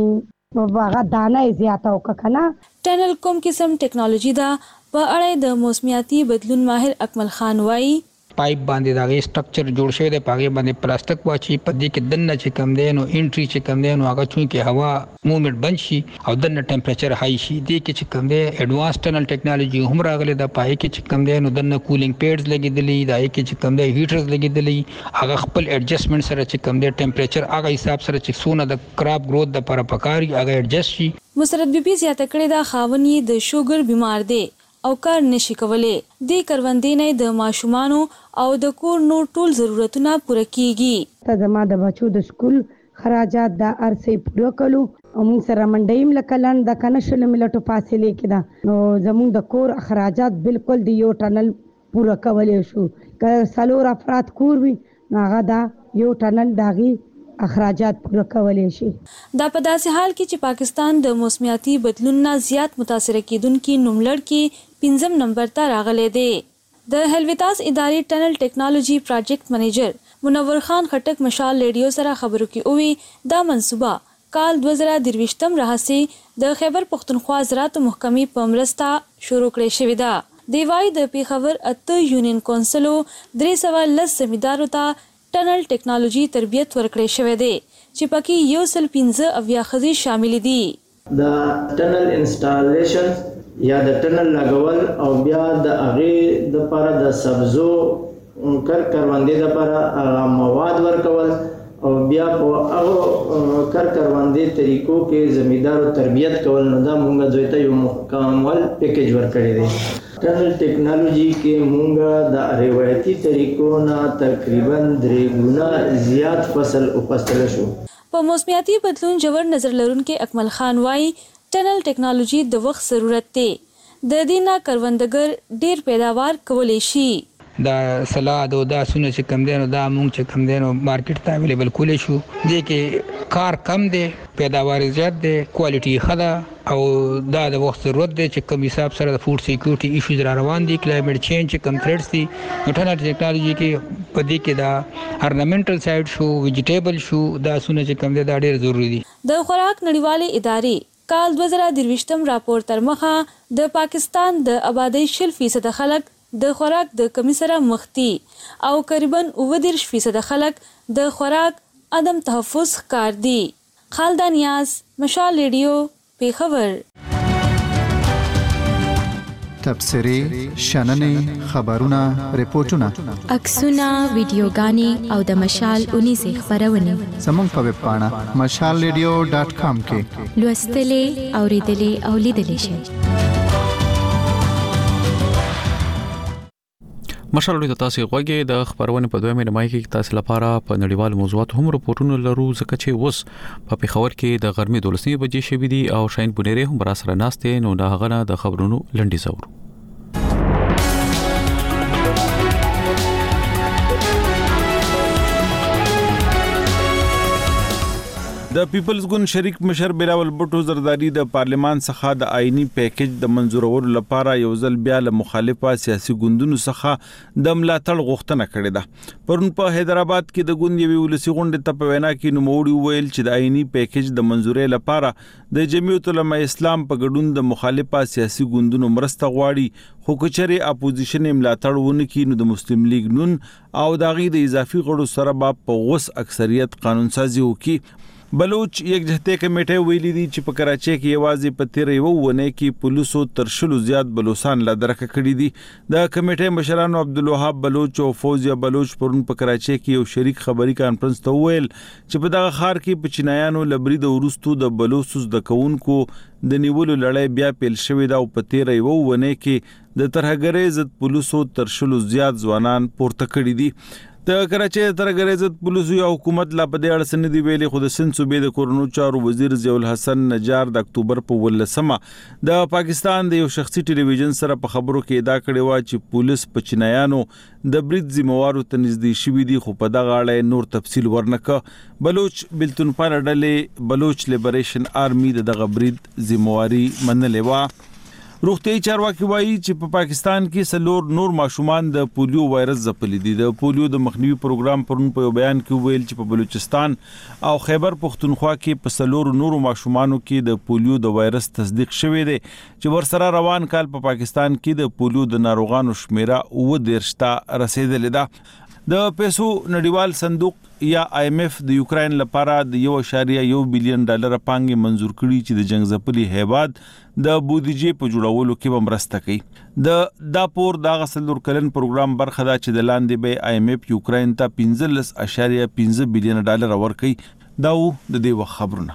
چې هغه دانه زیاته وکړه ټنل کوم قسم ټیکنالوژي دا په اړه د موسمیاتي بدلون ماهر اکمل خان وایي پایپ باندې دا غي سټرکچر جوړ شوی دی پاګه باندې پلاستیک واچي په دې کې دنه چې کم دی نو انټری چې کم دی نو هغه چون کې هوا موومېنټ بند شي او دنه ټمپریچر هاي شي دې کې چې کم دی اډوانس ټنل ټیکنالوژي هم راغله د پای کې چې کم دی نو دنه کولینګ پیډز لګیدلې دا کې چې کم دی هیټرز لګیدلې هغه خپل اډجسټمنټ سره چې کم دی ټمپریچر هغه حساب سره چې سونه د کراپ گروث د لپاره پکاري هغه اډجسټ شي مسرت بیبي زیاته کړې دا خاونی د شوګر بیمار دی او کار نشي کولای د کروندې نه د ماشومانو او د کور نور ټول ضرورتونه پوره کیږي ته زما د بچو د سکول خراجات د ارسي پوره کولو او موږ سره منډیم لکلن د کنشل ملټو فاصله کې دا نو زموږ د کور اخراجات بالکل د یو ټنل پوره کولای شو که سلور افراد کور وي هغه دا یو ټنل داغي اخراجات پوره کولای شي دا په داسې حال کې چې پاکستان د موسمیاتي بدلون نه زیات متاثر کیدونکو نوملړ کې پنځم نمبر ته راغلی دی د هلویتاس ادارې ټنل ټیکنالوژي پروجیکټ منیجر منور خان خټک مشال ریډیو سره خبرو کې اوې دا منصوبه کال دوه زره درویشتم راهسي د خیبر پختونخوا زراعت محکمې په مرسته شروع کړې شوې ده دی وايي د پیښور اته یونین کونسلو درې سوه لس زمیندارو ته ټنل ټیکنالوژي تربیت ورکړې شوې ده چې پکې یو سل پنځه اویا خزي شامل دي د ټنل انسټالیشن یا د ټنل لګول او بیا د هغه د لپاره د سبزو کر کروندې لپاره مواد ورکول او بیا په هغه کر کروندې طریقو کې زمیندارو تربیت کول نو دا موږ دوی ته یو مکمل پیکیج ورکړی دی ټنل ټیکنالوژي کې موږ د روایتي طریقو نه تقریبا درې ګونه زیات فصل وپستل شو په موسمیاتي بدلون جوړ نظر لرونکو اکمل خان وایي ټنل ټیکنالوژي د وخت ضرورت دی. د دې نه کروندګر ډیر پیداوار کولی شي. دا سلاد او دا سونه چې کم دینو دا مونږ چې کم دینو مارکیټ ته اویلیبل کولی شو. دې کې کار کم دی، پیداوار زیات دی، کوالټي ښه ده او دا د وخت ضرورت دی چې کوم حساب سره د فوډ سکیورټي ایشوز را روان دي، کلایمټ چینج چې کوم تھریټس دي. نو ټنل ټیکنالوژي کې په دې کې دا ارنامنټل سایډ شو، ویجیټیبل شو، دا سونه چې کم دي دا ډیر ضروری دي. د خوراک نړیوالې ادارې کال دوه زره درویشتم راپور تر مخه د پاکستان د آبادی شل فیصد خلک د خوراک د کمی سره مخ دي او تقریبا اووه دېرش فیصد خلک د خوراک عدم تحفظ ښکار دي. خالده نیاز، مشال ریډیو، پیښور. تبصرې، شننې، خبرونه، ریپورتونه، عکسونه، ویډیوګانې او د مشال اونیزې خبرونه زموږ په ویب پاڼه مشال ریډیو ډاټ کام کې لوستلې، اوریدلې او لیدلې شئ. مشال ریډیو تاسو غوږی د خبرونه په دویمه نیمه کې تاسو لپاره په نړیوال موضوعات هم راپورټونه لرو، ځکه چې اوس په پیښور کې د غرمې دولسمې بجې شوې دي او شاهین بونیری هم را سره ناشته. نو دا هغه د خبرونو لنډی زور. د پیپلز ګوند شریک مشر بلاول بټو زرداری د پارلیمان څخه د آئینی پیکیج د منزورولو لپاره یو ځل بیا له مخالفه سیاسي ګوندونو څخه د ملاتړ غوښتنه کړې ده. پرون په حیدرآباد کې د ګوند یوې ولسي غونډې ته په وینا کې نوموړي وویل چې د آئینی پیکیج د منزورۍ لپاره د جمعیت العلماء اسلام په ګډون د مخالفه سیاسي ګوندونو مرسته غواړي، خو کچري اپوزیشن ملاتړ ونه کړي نو د مسلم لیگ نون او داغي د اضافي غړو سره به په غوس اکثریت قانون سازي وکړي. بلوچ یکجهتي کمیټه ویلي دي چې په کراچۍ کې یوازې په تیر یو ونه کې پولیسو تر شلو زیات بلوچستان لا درک کړي دي. د کمیټې مشرانو عبدالوهاب بلوچ او فوزیا بلوچ پرون په کراچۍ کې یو شریک خبري کانفرنس ته ویل چې په دغه ښار کې په چینایانو لبري د ورستو د بلوچستان د کونکو د نیولو لړۍ بیا پیل شوې ده او په تیر یو ونه کې د ترهګرۍ ضد پولیسو تر شلو زیات ځوانان پورته کړي دي. د کراچۍ ترهګرۍ ضد پولیسو یا حکومت لا په دې اړه څه نه دي ویلي، خو د سند صوبې د کورونو چارو وزیر ضیاء الحسن نجار د اکتوبر په ولسمه د پاکستان د یو شخصي ټلویزیون سره په خبرو کې ادعا کړې و چې پولیس په چینایانو د برید ذمہوارو ته نږدې شوي دي، خو په دغه اړه نور تفصیل ورنکړه. بلوچ بلتونپاله ډلې بلوچ لیبریشن آرمي دغه برید ذمہواري منلې و. روغتیايي چارواکي وایي چې په پاکستان کې سلور نور ماشومان د پولیو وایرس ځپلي دي. د پولیو د مخنیوي پروګرام پرون په یو بیان کې ویل چې په بلوچستان او خیبر پختونخوا کې په سلور نور ماشومانو کې د پولیو د وایرس تصدیق شوی دی چې ورسره روان کال په پاکستان کې د پولیو د ناروغانو شمیره اووه دېرش ته رسیدلې ده. د پیسو نړیوال صندوق یا آی ایم ایف د یوکرين لپاره د یو اشاریه یو بلین ډالر پانګې منزور کړي چې د جنگ ځپلي هیواد د بودیجې په جوړولو کې به مرسته کوي. د دا پور د غسلور کلن پروګرام برخه ده چې د لاندې به آی ایم ایف یوکرين ته پنځلس اشاریه پنځه بلین ډالر ورکړي. دا و د دې وخت خبرونه.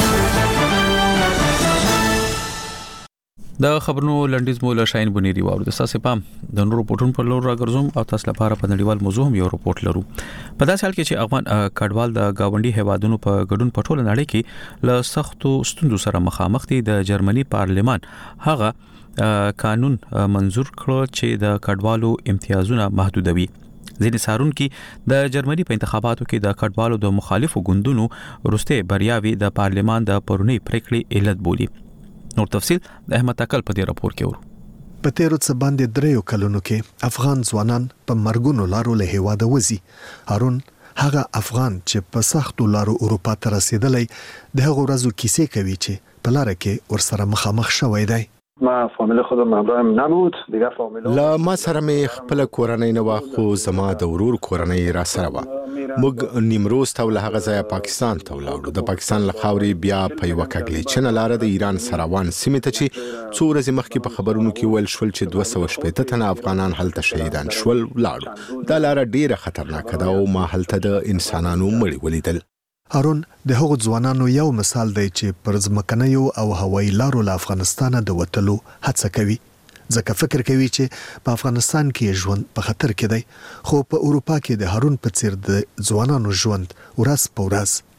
د خبرونو لنډیز مو له شاهین بونیری واورو. د ساسې پام د نورو پورټون پر لور راګرځوم او تاسو لپاره په نړیوال موضوع هم یو رپورت لرو. په داسې حال کې چې افغان کډوال د گاونډي هیوادونو په ګډون په ټوله نړۍ کې له سختو ستونزو سره مخامخ دي، د جرمني پارلمان هغه قانون منزور کړ چې د کډوالو امتیازونه محدودوي. ځینې څارونکو د جرمني په انتخاباتو کې د کډوالو د مخالفو ګوندونو وروسته بریاوي د پارلمان د پرونی پریکړې علت بولي. نور تفصيل د احمد تکل په دې راپور کې ورو. په تیرو څه باندې دریو کلونو کې افغان ځوانان په مرګونو لارو له هیواده وځي. هارون هغه افغان چې په سختو لارو اروپا ته رسیدلی د هغو ورځو کیسې کوي چې په لار کې ورسره مخامخ شوی دی. ما فامیل خودم همراهم نبود دیگه فامیل لا ما سره مې خپل کورنۍ نه و، خو زما د ورور کورنۍ را سره و. موږ نیمروز ته له هغه ځایه پاکستان ته ولاړو. د پاکستان له خاورې بیا په یوه کږلېچنه لاره د ایران سراوان سیمې ته چې څو ورځې مخکې په خبرونو کې ویل شول چې دوه سوه شپېته تنه افغانان هلته شهیدان شول ولاړو. دا لاره ډیره خطرناکه ده او ما هلته د انسانانو مړي ولیدل. هارون د هغو ځوانانو یو مثال دی چې پر ځمکنیو او هوایي لارو له افغانستانه د وتلو هڅه کوي، ځکه فکر کوي چې په افغانستان کې ژوند په خطر کې دی، خو په اروپا کې د هارون په څیر د ځوانانو ژوند ورځ په ورځ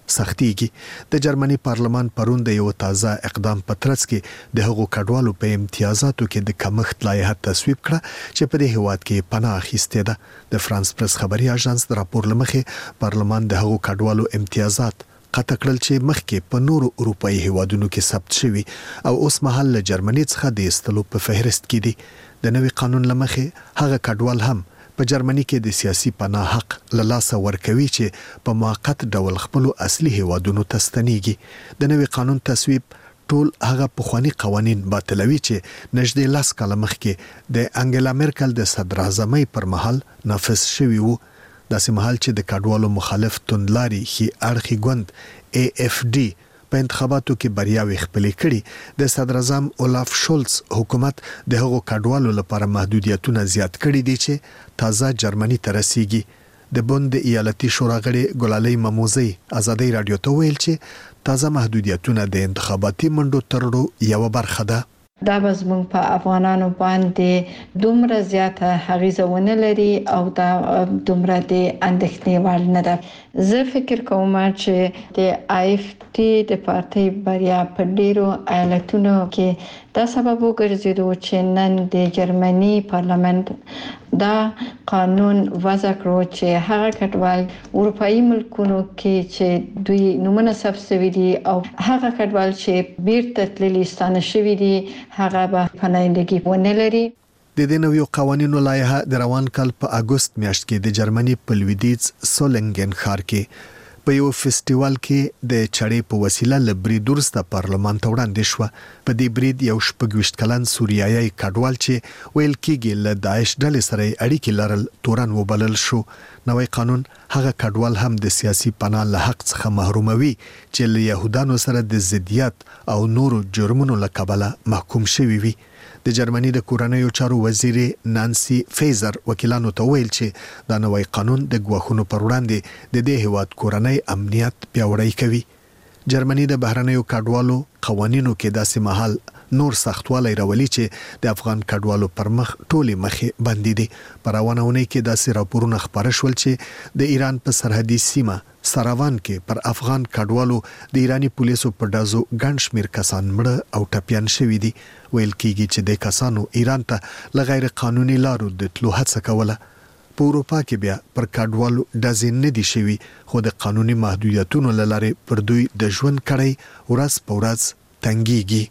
سختيږي. د جرمني پارلمان پرون د یو تازه اقدام په ترڅ کې د هغو کډوالو په امتیازاتو کې د کمښت لایحه تصویب کړه چې په دې هیواد کې پناه اخیستې ده. د فرانس پریس خبري اژانس د راپور لمخې پارلمان د هغو کډوالو امتیازات قطع کړل چې مخکې په نورو اروپאי هیوادونو کې ثبت شوي او اوس مهال له جرمني څخه د ایستلو په فهرست کې دي. د نوي قانون لمخې هغه کډوال هم په جرمني کې د سیاسي پناه حق له لاسه ورکوي چې په موقت ډول خپل اصلي هیوادونو ته ستنېږي. د نوي قانون تصویب ټول هغه پخوانی قوانين باطلوي چې نږدې لاس کاله مخکې د انګلا مرکل د صدر اعظمۍ پر مهال نافذ شوی وو. داسې مهال چې د کډوالو مخالف توندلاري خي اړخي ګوند اي اف ډي په انتخاباتو کې بریاوي خپلې کړي، د صدر اعظم اولاف شولز حکومت د هغو کډوالو لپاره محدودیتونه زیات کړي دي چې تازه جرمني ته رسیږي. د بوند ایالتي شورا غړي ګلالۍ مموزي ازادي رادیو ته ویل چې تازه محدودیتونه د انتخاباتي منډو ترړو یو برخه ده. دا به زموږ په افغانانو باندې دومره زیاته اغیزه ونه لري او دا دومره د اندېښنې وړ نه ده. زه فکر کوم چې د آی اف ټي د پارټي بریا په ډیرو ایالتونو کې دا سبب وګرځیدو چې نن د جرمني پارلمنت دا قانون وضع کړو چې هغه کډوال اروپאי ملکونو کې چې دوی نومونه ثبت شوي دي او هغه کډوال چې بیرته تللي ستانه شوي دي هغه به پناهندګي ونه لري. د دې نویو قوانینو لایحه د روان کال په اگست میاشت کې د جرمني په لویدیځ سولنګن ښار کې په یو فستیوال کې د چړې په وسیله له برید وروسته پارلمان ته وړاندې شوه. په دې برید یو شپږویشت کلن سوریایي کډوال چې ویل کېږي له داعش ډلې سره اړیکې لرل تورن وبلل شو. نوی قانون هغه کډوال هم د سیاسي پناه له حق څخه محروموي چې له يهودانو سره د ضدیت او نورو جرمونو له کبله محکوم شوی وي. د جرمني د کورنیو چارو وزیر نانسی فیزر وکیلانو ته ویل چې دا نوی قانون د ګواښونو پر وړاندې د دې هیواد کورنۍ امنیت پیاوړی کوي. جرمني د بهرنیو کډوالو قوانینو کې داسې مهال نور سختوالی راولي چې د افغان کډوالو پر مخ ټولي مخې باندې دي. په روانه اونۍ کې داسې راپورونه خپاره شول چې د ایران په سرحدي سیمه سراوان کې پر افغان کډوالو د ایرانی پولیسو په ډازو ګڼ شمېر کسان مړه او ټپیان شوي دي. ویل کېږي چې د کسانو ایران ته له غیر قانوني لارو د تلو هڅه کوله. په اروپا کې بیا پر کډوالو ډزې نه دي شوي خو د قانوني محدودیتونو له لارې پر دوی د ژوند کړۍ ورځ په ورځ تنګیږي.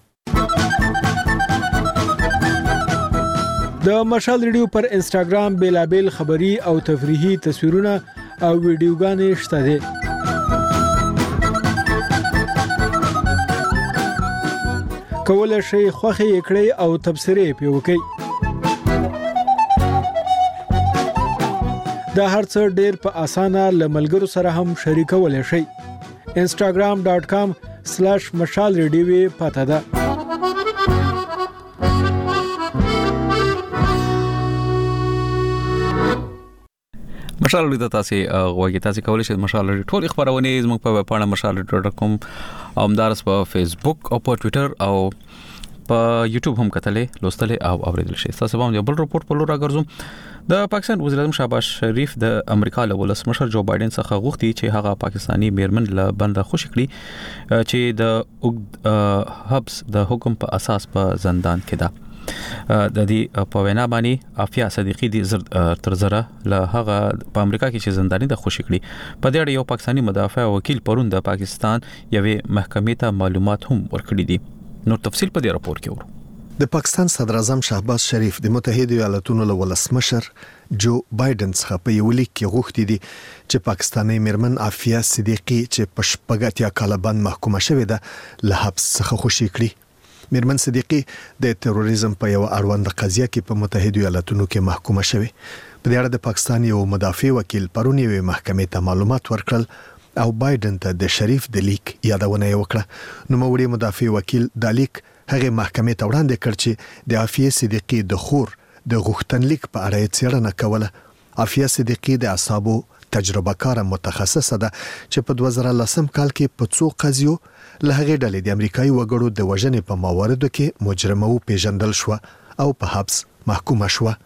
د مشال ریډیو پر انستګرام بیلابل خبری او تفریحي تصویرونه او ویډیوګانې شته دي. کولای شئ خوښي کړئ او تبصرې پې وکړئ. دا هرڅه ډېر په اسانه لملګرو سره هم شریکولای شئ. instagram dot com slash مشال ریډیو پته ده. مشال ریډیو تاسو غوږی تاسو کولای شئ مشال ریډیو ټول خبرونه زموږ په پاڼه مشال ریډیو ډاټ کام او همدارس په فیسبوک او په ټوئیټر او په یوټیوب هم کتلې لوستلې او اوریدل شي. تاسو به یو بل رپورت په لور راګرځوم. د پاکستان وزیر اعظم شهباز شریف د امریکا له ولسمشر جو بایدن څخه غوښتي چې هغه پاکستانی میرمن له بنده خوشی کړي چې د حبس د حکم په اساس په زندان کې ده. د دې په وینا باندې عافیه صدیقی د تر زره له هغه په امریکا کې چې زنداني د خوشی کړي. په دې اړه یو پاکستانی مدافع وکیل پرون د پاکستان یوې محکمې ته معلومات هم ورکړي دي. نو تفصیل په دې راپور کې ورو. د پاکستان صدر اعظم شهباز شریف د متحده ایالاتونو له ولسمشر جو بایدن څخه په یو لیک کې غوښتي دي چې پاکستاني میرمن عافیه صدیقی چې په شپږ اتیا کاله باندې محکومه شوې ده له حبس څخه خوشی کړي. میرمن صدیقی د تروریزم په یو اړوند قضیه کې په متحده ایالاتونو کې محکومه شوې. په دې اړه د پاکستان یو مدافع وکیل پرون یوې محکمې ته معلومات ورکړل او بایدن ته د شریف د لیک یادونه وکړه. نو موړي مدافع وکیل د لیک هغه محکمې ته وړاندې کړ چې د عافیه صدیقی د خور د غوښتنلیک په اړه څېړنه کوله. عافیه صدیقی د اعصابو تجربه کار متخصصه ده چې په دوه زره لسم کال کې په څو قضیو له هغې ډلې د امریکایي وګړو د وژنې په مواردو کې مجرمه و پیژندل شو او په حبس محکومه شو.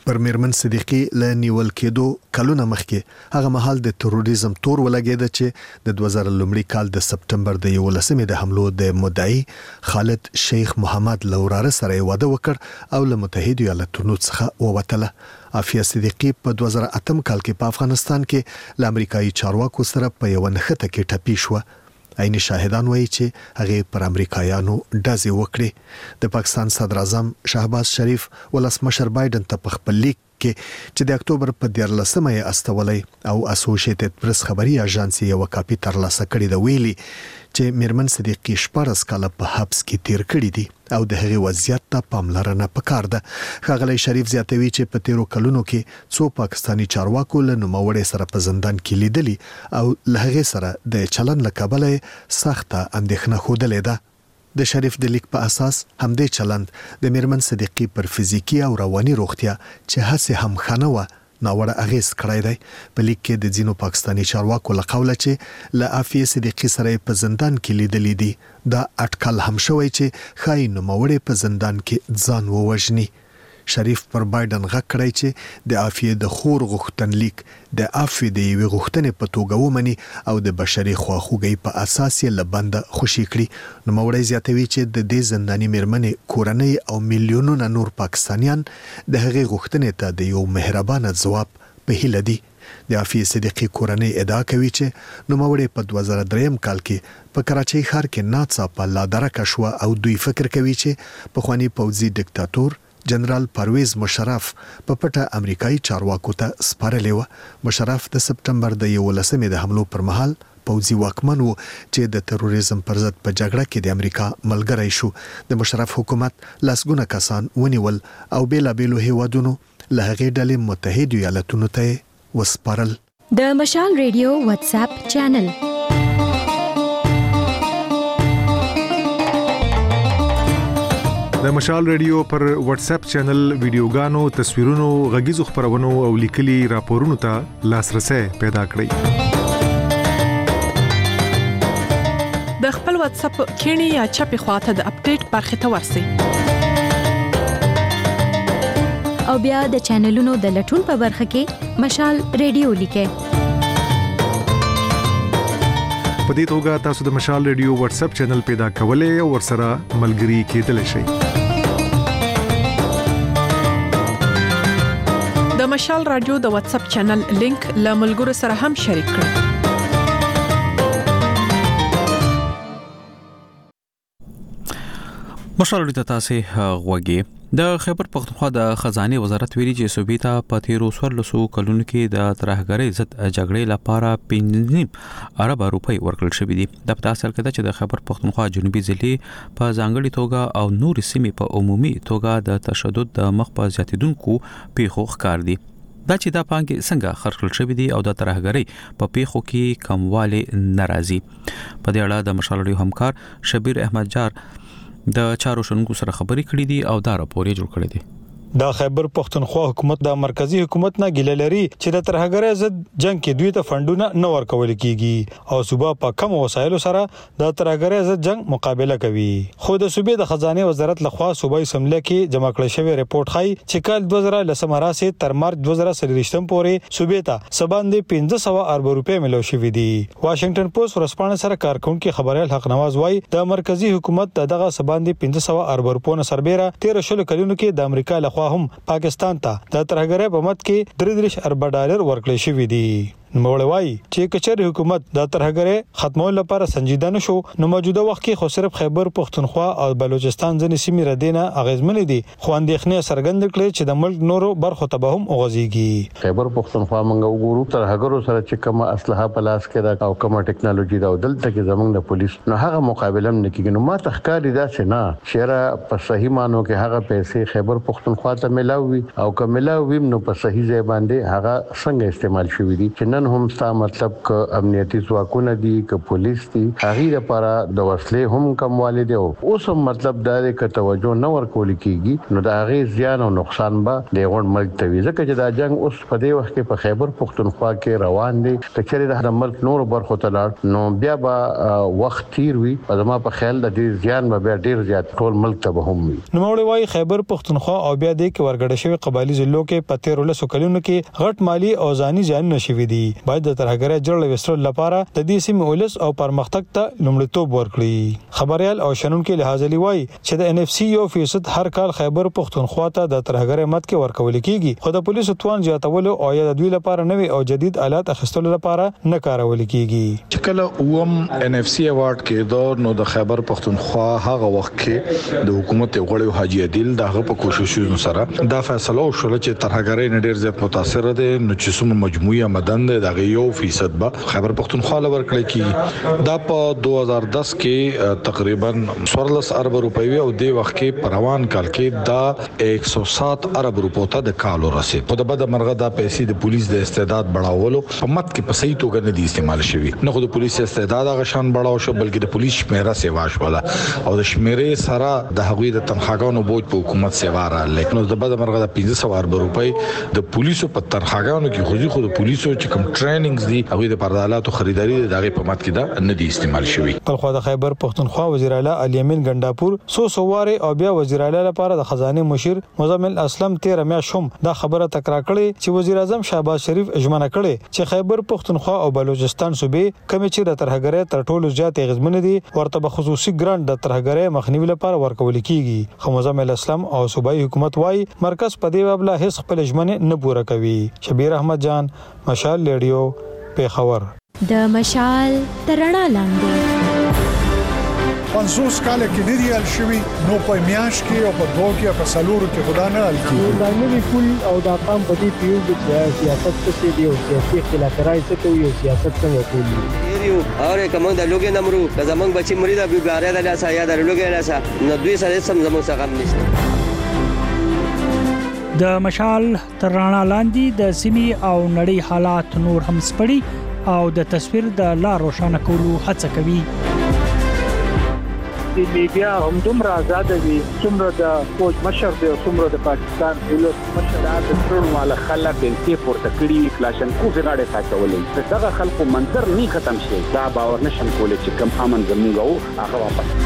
پر میرمن صدیقی له نیول کېدو کلونه مخکې هغه مهال د تروریزم تور ولګېده چې د دوه زره لومړي کال د سپټمبر د یولسمې د حملو د مدعي خالد شیخ محمد لوراره سره واده وکړ او له متحده ایالاتونو څخه ووتله عافیه صدیقی په دوه زره اتم کال کې په افغانستان کې له امریکایي چارواکو سره په یو نښته کې ټپي شو. عیني شاهدان وایي چې هغه پر امریکایانو ډزې وکړي. د پاکستان صدر اعظم شهباز شریف ولسمشر بایدن ته په خپل لیک کې چې د اکتوبر په دیارلسمه یې استولې او اسوسییټډ پریس خبري اژانس یې یو کاپي ترلاسه کړې ده ویلي چې میرمن صدیقی شپږ کاله په حبس کې تیر کړی دي او د هغې وضعیت ته پاملرنه پکار ده. ښاغلی شریف زیاتوي چې په تیرو کلونو کې څو پاکستانی چارواکو له نوموړې سره په زندان کې لیدلي او له هغې سره د چلن له کبله سخته اندېښنه ښودلې ده. د شریف د لیک په اساس همدې چلند د میرمن صدیقی پر فزیکی او رواني روغتیا چې هڅه هم خنه و ناوړه اغیز کړی دی. په لیک کې د ځینو پاکستانی چارواکو له قوله چې له عافیه صدیقی سره په زندان کې لیدلې دي دا اټکل هم شوی چې خای نوموړې په زندان کې ځان ووژني. شریف پر بایدن غږ کړی چې د عافیه د خور غوښتنلیک د عفو د یوې غوښتنې په توګه ومني او د بشري خواخوږۍ په اساس یې لبند خوشي کړي. نوموړی زیاتوي چې د دې زنداني میرمنې کورنۍ او میلیونونه نور پاکستانیان د هغې غوښتنې ته د یو مهربانه ځواب په هیله دي. د عافیه صدیقی کورنۍ ادعا کوي چې نوموړی په دوه زره دریم کال کې په کراچۍ ښار کې ناڅاپه لادرکه شوه او دوی فکر کوي چې پخوانی پوځي ډیکټاتور جنرال پرویز مشرف په پټه امریکایي چارواکو ته سپارلې و. مشرف د سپټمبر د یولسمې د حملو پر مهال پوځي واکمن و چې د تروریزم پر ضد په جګړه کې د امریکا ملګری شو. د مشرف حکومت لسګونه کسان ونیول او بیلابیلو هیوادونو له هغې ډلې متحده ایالاتونو ته وسپارل. د مشال ریډیو واتس اپ چینل د مشال ریډیو پر واتس اپ چینل ویډیوګانو، تصویرونو، غږیزو خبرونو او لیکلي راپورونو ته لاسرسي پیدا کړئ. د خپل واتس اپ کینی یا چپی خواته د اپډیټ برخه ته ورسئ. او بیا د چینلونو د لټون په برخه کې مشال ریډیو لیکئ. په دې توګه تاسو د مشال ریډیو واتس اپ چینل پیدا کولای او ورسره ملګري کېدلی شئ. د مشال رادیو د واتس اپ چینل لینک له ملګرو سره هم شریک کړئ. مشال ریډیو تاسو غوږی د خیبر پختونخوا د خزانه وزارت ویلي چې صوبې ته په تیرو څوارلسو کلونو کې د ترهګرۍ ضد جګړې لپاره پنځه ارب روپۍ ورکړل شوې دي. د پتا اصل کې چې د خیبر پختونخوا جنوبي ضلع په ځانګړي توګه او نور سیمې په عمومي توګه د تشدد د مخ په زیاتیدونکو پیښو ښکار دي. دا چې دا پانګې څنګه خرڅول شوې دي او د ترهګرۍ په پیښو کې کمواله ناراضي. په دې اړه د مشال ریډیو همکار شبیر احمد جار د چارو شنونکو سره خبرې کړې دي او دا راپور یې جوړ کړی دی. د خیبر پختونخوا حکومت د مرکزی حکومت نه ګیله لري چې د ترهګرۍ ضد جنگ کې دوی ته فندونه نه ورکول کیږي او صوبه په کم وسایلو سره د ترهګرۍ ضد جنگ مقابله کوي. خو د صوبې د خزانه وزارت لخوا صوبایي سمله کې جمع کړل شوی ریپورت ښيي چې کال دوه زره لس مراسه تر مارچ دوه زره سلويشتم پورې صوبې ته سباندې پنځه سوه ارب روپۍ ملو شوې دي. واشنگټن پوسټ ورسپانه سره کارکونکو خبريال حق نواز وايي د مرکزی حکومت دغه سباندې پنځه سوه ارب روپۍ سربېره تیر شل کلونو کې د امریکا لخوا هم پاکستان ته د ترهګرۍ په مت کې درې دېرش ارب ډالر ورکړل شوې دي. نوموړی چې کچېر حکومت د ترهګرۍ ختمولو لپاره سنجیده نشو نو موجوده وخت کې خو صرف خیبر پختونخوا او بلوچستان ځنې سیمې ردینه اغیزمنې دي خو اندېښنې څرګند کړي چې د ملک نورو برخو ته به هم اوغځيږي. خیبر پختونخوا موږ وګورو ترهګرو سره چې کومه اسلحه په لاس کې ده او کومه ټکنالوژي ده او دلته کې زموږ د پولیس نو هغه مقابله نه کیږي. نو ما تخکاری دا چې نه شهره په صحیح مانو کې هغه پیسې خیبر پختونخوا ته ملاوي او کومه ملاوي نو په صحیح ځای باندې هغه څنګه استعمال شوې دي چې نن نن هم ستا مطلب ک امنیتي ځواکونه دي ک پولیس دي هغه لپاره د وسلې هم کم والده او اوس هم مطلب دا دی ک توجه نه ورکول کیږي نو دا هغه زیان او نقصان به د غون ملک ته وي ځکه چې دا جنگ اوس په دې وخت کې په خیبر پختونخوا کې روان دي کچېره د ملک نور برخو ته لاړ نو بیا به وخت تیر وي په زما په خیال د دې زیان به بیا ډیر زیات ټول ملک ته به هم وي نو مړی وايي خیبر پختونخوا او بیا د کې ورګړې شوی قبایلی ضلعو کې پته رول سکلونو کې غټ مالی او ځاني ځان نشوي دي باید د ترهګرۍ جوړ وسرو لپاره د دې سیمې ولس او پرمختګ ته لومړیتوب ورکړي خبريال او شنن کې لحاظلی وايي چې د ان اف سی یو فیصد هر کال خیبر پختونخوا ته د ترهګرۍ مت کې ورکول کیږي خو د پولیسو توان زیاتول او یا د دوی لپاره نوي او جدید آلات اخیستلو لپاره نه کارول کیږي چې کله اوم ان اف سی ایوارډ کې دور نو د خیبر پختونخوا هغه وخت کې د حکومت غړیو حاجی عادل دغه په کوششونو سره دا فیصله وشول چې ترهګرۍ نه ډیر زیات متاثر دي نو چې سم مجموعي آمدن دغه یو فیصد به خیبر پختونخوا لور کړی کی دا په دوه هزار دس کې تقریبا څوارلس ارب روپۍ او د وخت کې پروان کال کې دا एक सौ सात ارب روپو ته د کالو رسید په دغه مرغه دا پیسې د پولیس د استعداد بڑاولو په مت کې په صحیح توګه نه دي استعمال شوی نه خو د پولیس استعداد هغه شان بڑاو شو بلکې د پولیس شمیره سیوا شوله او د شمیرې سره د هغوی د تنخواګانو بوج په حکومت سیوا را لیکن د بده مرغه د پنځه سوه ارب روپۍ د پولیسو په تنخواګانو کې خو خو د پولیسو چې کوم ټریننګز دي هغه د پردالاتو خریداري دغه په مت کې دا نه دي استعمال شوی په خو د خیبر پختونخوا وزیر اعلی علي امین ګنداپور سو سواره او بیا وزیر اعلی لپاره د خزانه مشیر مزمل اسلم تیر میا شوم دا خبره تکرار کړي چې وزیر اعظم شهباز شریف اجماع کړي چې خیبر پختونخوا او بلوچستان صوبې کمی چې د ترهګرۍ تر ټولو زیات غزمن دي ورته به خصوصي ګرانټ د ترهګرۍ مخنیوي لپاره ورکول کیږي خو مزمل اسلم او صوبایي حکومت وايي مرکز په دې بابله هیڅ خپل اجمنه نه پوره کوي شبیر احمد جان مشال ریډیو پیښور د مشال ترڼا لاندې پنځوس کال کې د ریال شوی نو په میاش کې او په دوه کې په سلورو کې خدا نه ال کې دا نوی کول او دا قام په دې پیو کې سیاست څه دی او سیاسي اختلاف راځي ته یو سیاست څنګه کوي یو اور کوم د لوګي نمرو د زمنګ بچی مرید ابو ګاره د لاسه یا د لوګي لاسه نو دوی سره سم زمو څنګه نشته د مشال ترڼا لاندې د سیمي او نړۍ حالات نور هم سپړي او د تصویر د لار روښانه کولو هڅه کوي د میډیا هم دومره آزاد دي څومره د فوج مشر دی او څومره د پاکستان ولس مشر د ټول مال خلک د پورته کړي کلاشن کو غاړه ساتولې دغه خلکو منظر نه ختم شي دا باور نشم کولای چې کم امن زموږ او هغه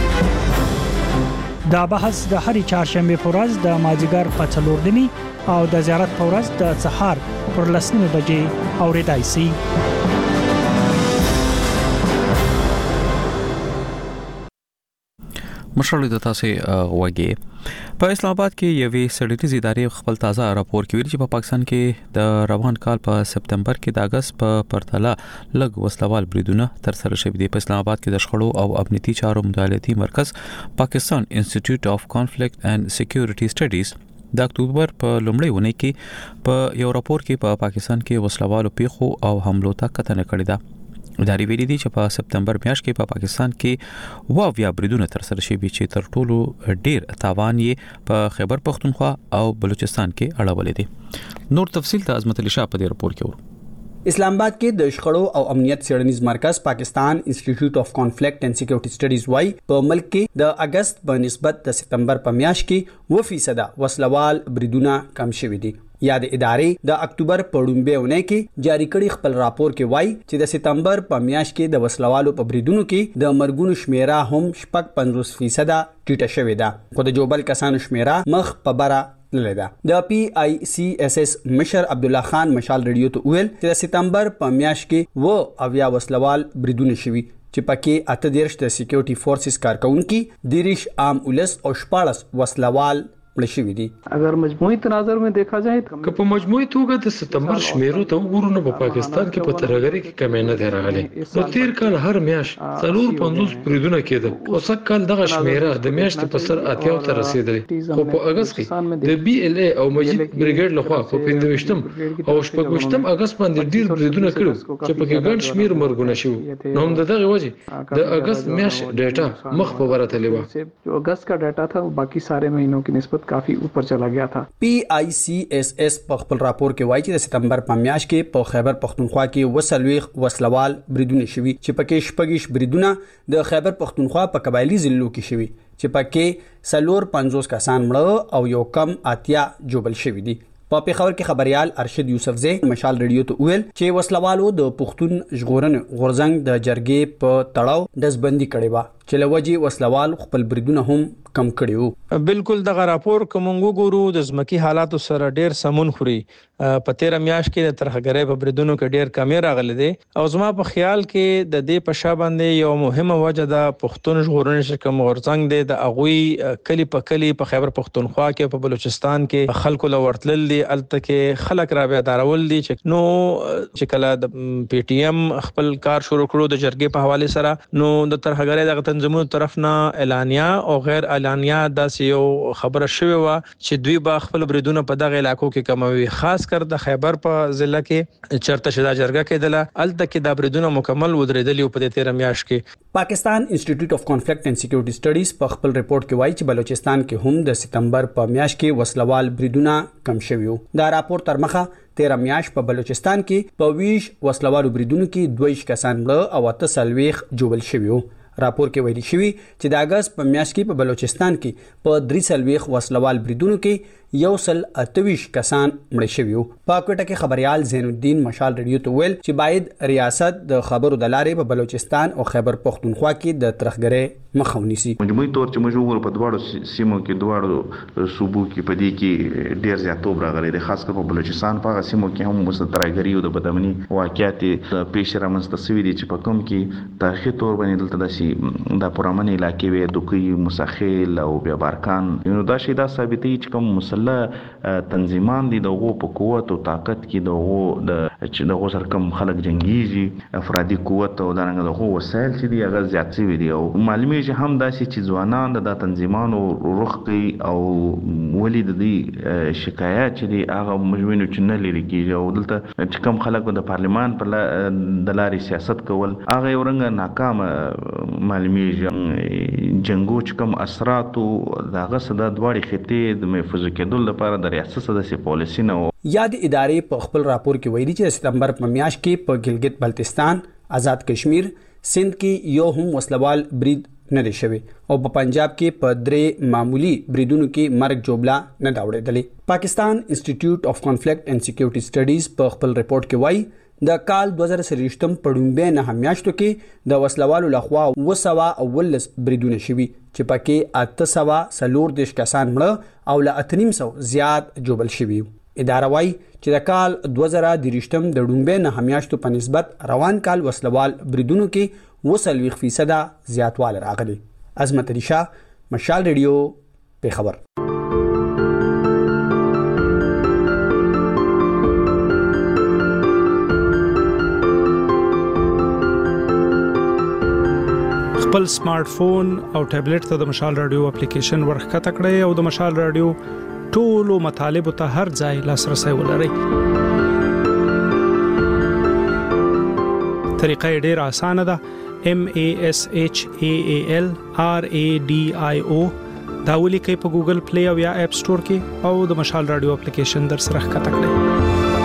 واپس دا بحث د هرې چهارشنبه په ورځ د مازیګر په څلور دني او د زیارت په ورځ د سهار پر لسمه بجې اوریدای شي مشرلو د تاسو وګي په اسلام آباد کې یوې سړیتیز ادارې خپل تازه راپور کې ویلي چې په پاکستان کې د روان کال په سپتمبر کې د اگست په پرتله لږ وسلوال بریدونه تر سره شوي دي په اسلام آباد کې د شخړو او امنیتي چارو مطالعاتي مرکز پاکستان انسټیټیوټ اف کانفلیکټ اینڈ سکیورټي سټډیز د اکتوبر په لومړۍ ونې کې په یو راپور کې په پا پاکستان کې وسلوالو پیښو او حملو ته کتنه کړې ده ادارې ویلي دي چې په سپتمبر میاشت کې په پاکستان کې واویا بریدونه تر سره شوي چې تر ټولو ډیر تاوان یې په خیبر پختونخوا او بلوچستان کې اړولې دي نور تفصیل د عظمت علي شاه په دې راپور کې ورو اسلام آباد کې د شخړو او امنیت څېړنیز مرکز پاکستان انسټیټیوټ اف کانفلیکټ اینڈ سکیورټي سټډیز وايي په ملک کې د اگست په نسبت د سپتمبر په میاشت کې و فیصد وسلوال بریدونه کم شوي دي یا د ادارې د اکتوبر په لومړۍ ونې کې جاری کړي خپل راپور کې وایي چې د سپتمبر په میاشت کې د وسلوالو په بریدونو کې د مرګونو شمیره هم شپږ پنځوس فیصد ټیټه شوې ده خو د جوبل کسانو شمیره مخ په بره لیدا د پی آی سی ایس ایس مشر عبد الله خان مشال ریډیو ته ویل چې د سپتمبر په میاشت کې و اویا وسلوال بریدونه شوي چې پکې اته دیرش د سکیورټي فورسز کارکونکو دیرش عام ولس او شپاړس وسلوال ملشي دي اگر مجموعي تناظر में देखा जाए که په مجموعي توګه د ستمبر شمیرو ته وګورو نو په پاکستان کې په ترهګرۍ کې کمی نه دی راغلی نو تیر کال هر میاشت څلور پنځوس بریدونه کېدل او سږ کال دغه شمیره د میاشتې په سر اتیاو ته رسیدلې خو په اگست کې د بي ال اي او مجید بریګیډ لخوا په پنځوستم او شپږوستم اگست باندې ډیر بریدونه کړو چې په کې ګڼ شمیر مرګونه شو نو هم دغه وجه د اگست میاشت ډیټا مخ په ورته لیوه جو اگست کا ډیټا تھا باقی سارے مہینوں کی نسبت काफी ऊपर चला गया था। P I C S S په خپل راپور کې وایي چې د سپتمبر په میاشت کې په خیبر پختونخوا کې وسلويخ وسلوال بریدونه شوي چې پکې شپږیش بریدونه د خیبر پختونخوا په قبایلی ضلعو کې شوي چې پکې سلور پنځوس کسان مړه او یو کم اتیا جوبل شوي دي. په پیښور کې خبريال ارشد یوسفزی مشال ریډیو ته ویل چې وسلوالو د پښتون ژغورن غورزنګ د جرګې په تړاو دزبندي کړې و چې لوجي وسلوال خپل بریدونه هم کم کړیو. بالکل دغه راپور کوم وګورو د زمکی حالات سره ډیر سمون خوري. په تیر میاش کې د ترهګرۍ په بریدونو کې ډیر کمی راغلي دي او زما په خیال کې د دې په شا باندې یو مهمه وجه د پښتون ژغورن شکم غورزنګ دی د اغوي کلی په کلی په خیبر پختونخوا کې په بلوچستان کې خلکو لورتل دي الته کې خلک را بیا دارول دي چې نو چې کله د پی ټی ایم خپل کار شروع کړو د جرګې په حواله سره نو د ترهګرۍ د تنظیمونو طرف نه اعلانیا او غیر اعلانیا داسې یو خبره شوې و چې دوی با خپل بریدونه په دغه علاقو کې کموي خاص کر د خیبر په ضلع کې چرته شدا جرګه کېدله الته کې د بریدونه مکمل ودرېدلی په دې تیر میاش کې. پاکستان انسټیټیوټ اف کانفلیکټ اینڈ سکیورټي سټډیز په خپل ریپورت کې وایي چې بلوچستان کې هم د سپتمبر په میاش کې وسلوال بریدونه کم شوي. دا راپور تر مخه تیر میاش په بلوچستان کې په ویش وسلوالو بریدونو کې دویش کسان مړه او اته سلويخ جوبل شوي. راپور کې ویلي شوی چې د اگست په میاشت کې په بلوچستان کې په درې سلويخ وسلوال بریدونو کې یو سل اتویش کسان مړ شوي وو. په کوټه کې خبريال زین الدین مشال ریډیو ته ویل چې باید ریاست د خبرو د لارې په بلوچستان او خیبر پختونخوا کې د ترهګرۍ مخه ونیسي. مجموعي تور چې موږ وګورو په دواړو سیمو کې دواړو صوبو کې په دې کې ډیر زیاتوب راغلی دی خاص کر په بلوچستان په سیمو کې هم مست ترهګرۍ او د بدامني واقعیت پیش رامنځته شوي دي چې په کوم کې تاریخي تور باندې دلته داسې د پرامن علاقې وې دوکي مساخیل او بیا بارکان نو دا شی دا ثابتې چې کوم مسله تنظیمان دي دغه په قوت او طاقت کې دغه د چې دغه سره کوم خلک جنگیږي افرادي قوت او دغه دغه وسایل چې دی هغه زیات شوي دي او معلومه چې هم داسې چې ځوانان د تنظیمانو رخقي او ولید دي شکایت چې دی هغه مجموعي چې نه لري کیږي او دلته چې کوم خلک د پارلمان پر د لارې سیاست کول هغه یو رنګ ناکام معلومه جنگو چې کوم اثرات دغه صدا دواړي خطې د محفوظ کېدو لپاره د ریاست د پالیسي نه یاد ادارې په خپل راپور کې ویلي چې سپتمبر په میاشت کې په ګلګت بلتستان آزاد کشمیر سند کې یو هم وسلوال برید نه دی شوی او په پنجاب کې په درې معمولی بریدونو کې مرګ جوړلا نه دا وړېدلې. پاکستان انسټیټیوټ اف کانفلیکټ اینڈ سکیورټي سټډیز په خپل ریپورت کې وایي د کال دوه زره سرویشتم پړومبه نه میاشتو کې د وسلوالو لخوا وسوا اولس بریدونه شوي چې پکې اته سوا سلور دیش کسان مړه او ل اتنیم سو زیات جوبل شوي. اداره وايي چې د کال دوه زره درشتم د ډومبه نه میاشتو په نسبت روان کال وسلوال بریدونو کې وسلويخ فیصد زیاتواله راغلي. عظمت علی شاه مشال ریډیو پیښور. خپل سمارټ فون او ټابلیټ ته د مشال رادیو اپلیکیشن ورخکته کړئ او د مشال رادیو ټولو مطالبه ته هر ځای لاسرسي ولرئ. طریقه ډیره اسانه ده. M A S H A A L R A D I O دا ولیکئ په ګوګل پلی او یا اپ سٹور کې او د مشال رادیو اپلیکیشن در سره ښکته کړئ.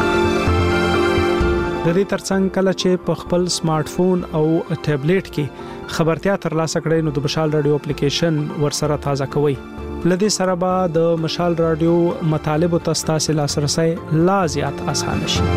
د دې ترڅنګ کله چې په خپل سمارټ فون او ټابلیټ کې خبرتیا ترلاسه کړئ نو د مشال رادیو اپلیکیشن ورسره تازه کوئ. لدې سره به د مشال رادیو مطالب او تاسو لاسرسي لا زیات اسانه شي.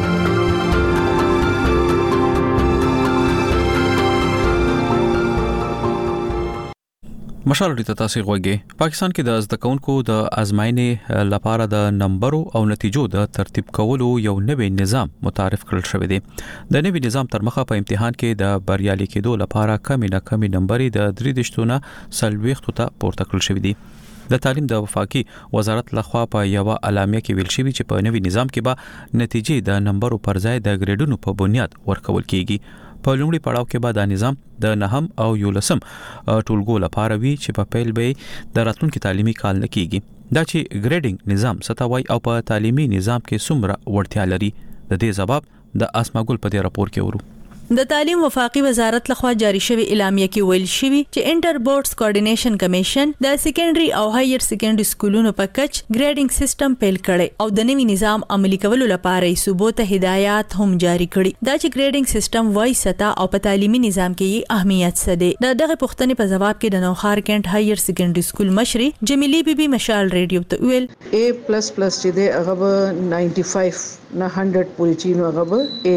مشال ډیټا تاسو غوږی پاکستان کې د زده کوونکو د ازمایښت لپاره د نمبرو او نتیجو د ترتیب کولو یو نوی نظام متعارف کړل شوی دی. د نوی نظام تر مخه په امتحان کې د بریالي کېدو لپاره کمی نه کمی نمبرې د درې دشتونه سلويختو ته پورته کړل شوی دی. د تعلیم د وفاقي وزارت لخوا په یو اعلامیه کې ویل شوی چې په نوی نظام کې به نتیجې د نمبرو پر ځای د ګریډونو په بنیاد ورکول کیږي. په لومړي پړاو کې به دا نظام د نهم او یولسم ټولګو لپاره وی چې په پیل به د راتلونکي تعلیمي کال نه کیږي. دا چې ګریډینګ نظام ستوي او په تعلیمي نظام کې څومره وړتیا لري د دې جواب د اسماګل په دې راپور کې ورو. د تعلیم وفاقي وزارت لخوا جاری شوی اعلامیه کې ویل شوی چې انټر بورډز کوارډینیشن کمیشن د سیکنډري او هایر سیکنډري سکولونو په کچ ګریډینګ سیستم پیل کړي او د نوي نظام عملي کولو لپاره یې صوبو ته هدایات هم جاری کړي دا چې ګریډینګ سیستم وای ستا او په تعلیمي نظام کې یې اهمیت څه دی د دغه پوښتنې په جواب کې د نوخار کینټ هایر سیکنډري سکول مشري جمیلی بیبي مشال ریډیو ته ویل A++ چې دی هغه نننۍ پنځه نه هندرد پورې چې نو هغه A++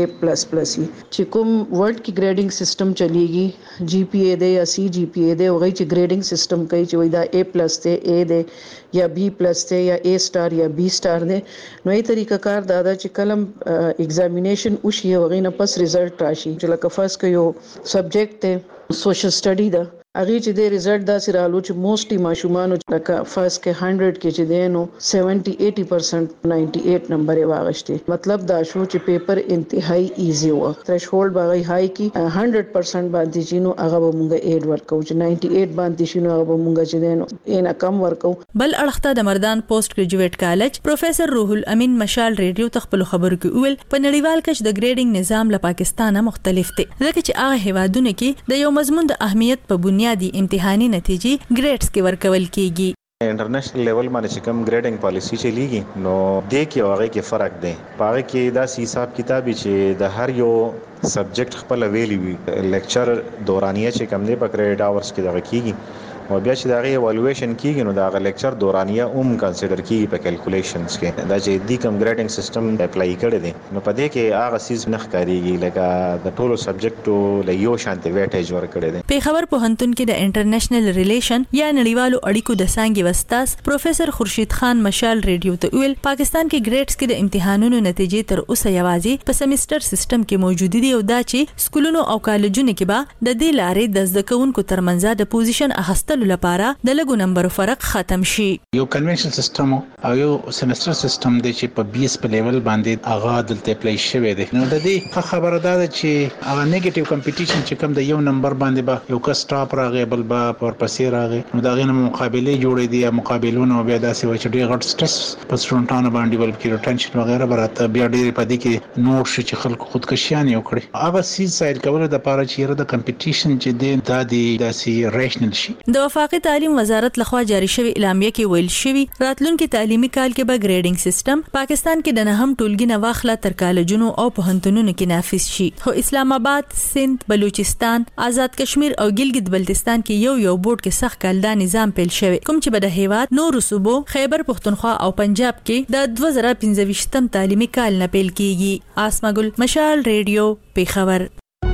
چې کوم ورډ کې ګریډینګ سیستم چلیږي جی پی اے دی یا سی جی پی اے دی هغه چې ګریډینګ سیستم کوي چې وای دا A+ دی A دی یا B+ دی یا A سٹار یا B سٹار دی نو ای طریقہ کار دا دا چې کلم ایگزامینیشن وشي هغه نه پس ریزلټ راشي چې لکه فرض کيو سبجیکټ ته سوشل سټڈی دا اغه چې د ریزلټ دا سره لو چې موستلی ماشومان لکه فرست کې هندرد کې چې دینو سیونټي ایټي پرسنټ نننۍ اټ نمبر یې واغشتي مطلب دا شو چې پیپر انتهایی ایزی و تھریش هولډ باغی هاي کې هندرد پرسنټ باندې چې نو هغه مونږه ایډ ورکو چې نننۍ اټ باندې چې نو هغه مونږه چې دینو ان کم ورکو بل اړخته د مردان پوسټ ګریجویټ کالج پروفیسور روح الامین مشال ریډیو تخپل خبرو کې ویل په نړیوال کچ د ګریډینګ نظام له پاکستانه مختلف دی ځکه چې هغه هیوادونه کې د یو مضمون د اهمیت په بنیادی امتحاني نتیجې ګریډز کې ورکول کیږي انټرنیشنل لیول باندې چې کوم ګریډینګ پالیسی چلیږي نو د کې هغه کې فرق دی پاره کې دا حساب کتابي چې د هر یو سبجیکټ خپل ویلی وي لیکچر دورانیه چې کوم دی په کریډټ اورز کې دغه کیږي او بیا چې دغه ایوالویشن کیږي نو دغه لیکچر دورانیه هم کنسیډر کیږي په کیلکولیشنز کې دا چې د کوم ګریډینګ سیستم اپلای کړی دی نو په دې کې هغه سیس نه ښکاریږي لکه د ټولو سبجیکټو له یو شانتي ویټیج ورکړی دی په خبر پوهنتون کې د انټرنیشنل ریلیشن یا نړیوالو اړیکو د څانګې وستاس پروفیسور خورشید خان مشال ریډیو ته ویل پاکستان کې ګریډز کې د امتحانونو نتیجې تر اوسه یوازې په سیمستر سیستم کې موجود دي او دا چې سکولونو او کالجونو کې به د دې لارې د زده کوونکو ترمنځ د پوزیشن اخستلو لپاره د لګو نمبر فرق ختم شي یو کنونشنل سیستم او یو سیمستر سیستم د چې په بي اس په لیول باندې اغا دلته اپلای شوی دی نو د دې خبره ده چې هغه نیگیټیو کمپټیشن چې کوم د یو نمبر باندې به یو کس ټاپ راغی بل به پر پسې راغی نو دا غینه مقابله جوړې دي مقابلونه بیا داسې و چې ډېر غټ سټرس په سټوډنټانو باندې ول کې ټنشن وغیرہ برات بیا ډېر په دې کې نوټ شي چې خلکو خودکشیان یو کړی هغه سیز سایل کول د پاره چې د کمپټیشن چې د دادي داسې ریشنل شي د وفاقي تعلیم وزارت لخوا جاری شوی اعلامیه کې ویل شوی راتلونکي تعلیمي کال کې به ګریډینګ سیستم پاکستان کې د نهم ټولګي نه واخله تر کالجونو او پوهنتونونو کې نافذ شي خو اسلام آباد سند بلوچستان آزاد کشمیر او ګلګت بلتستان کې یو یو بورډ کې سخت کالدا نظام پیل شوی کوم چې به د هیواد نور صوبو خیبر پختونخوا او پنجاب کې د دوه زره پنځه ویشتم تعلیمي کال نه پیل کیږي آسما ګل مشال ریډیو پیښور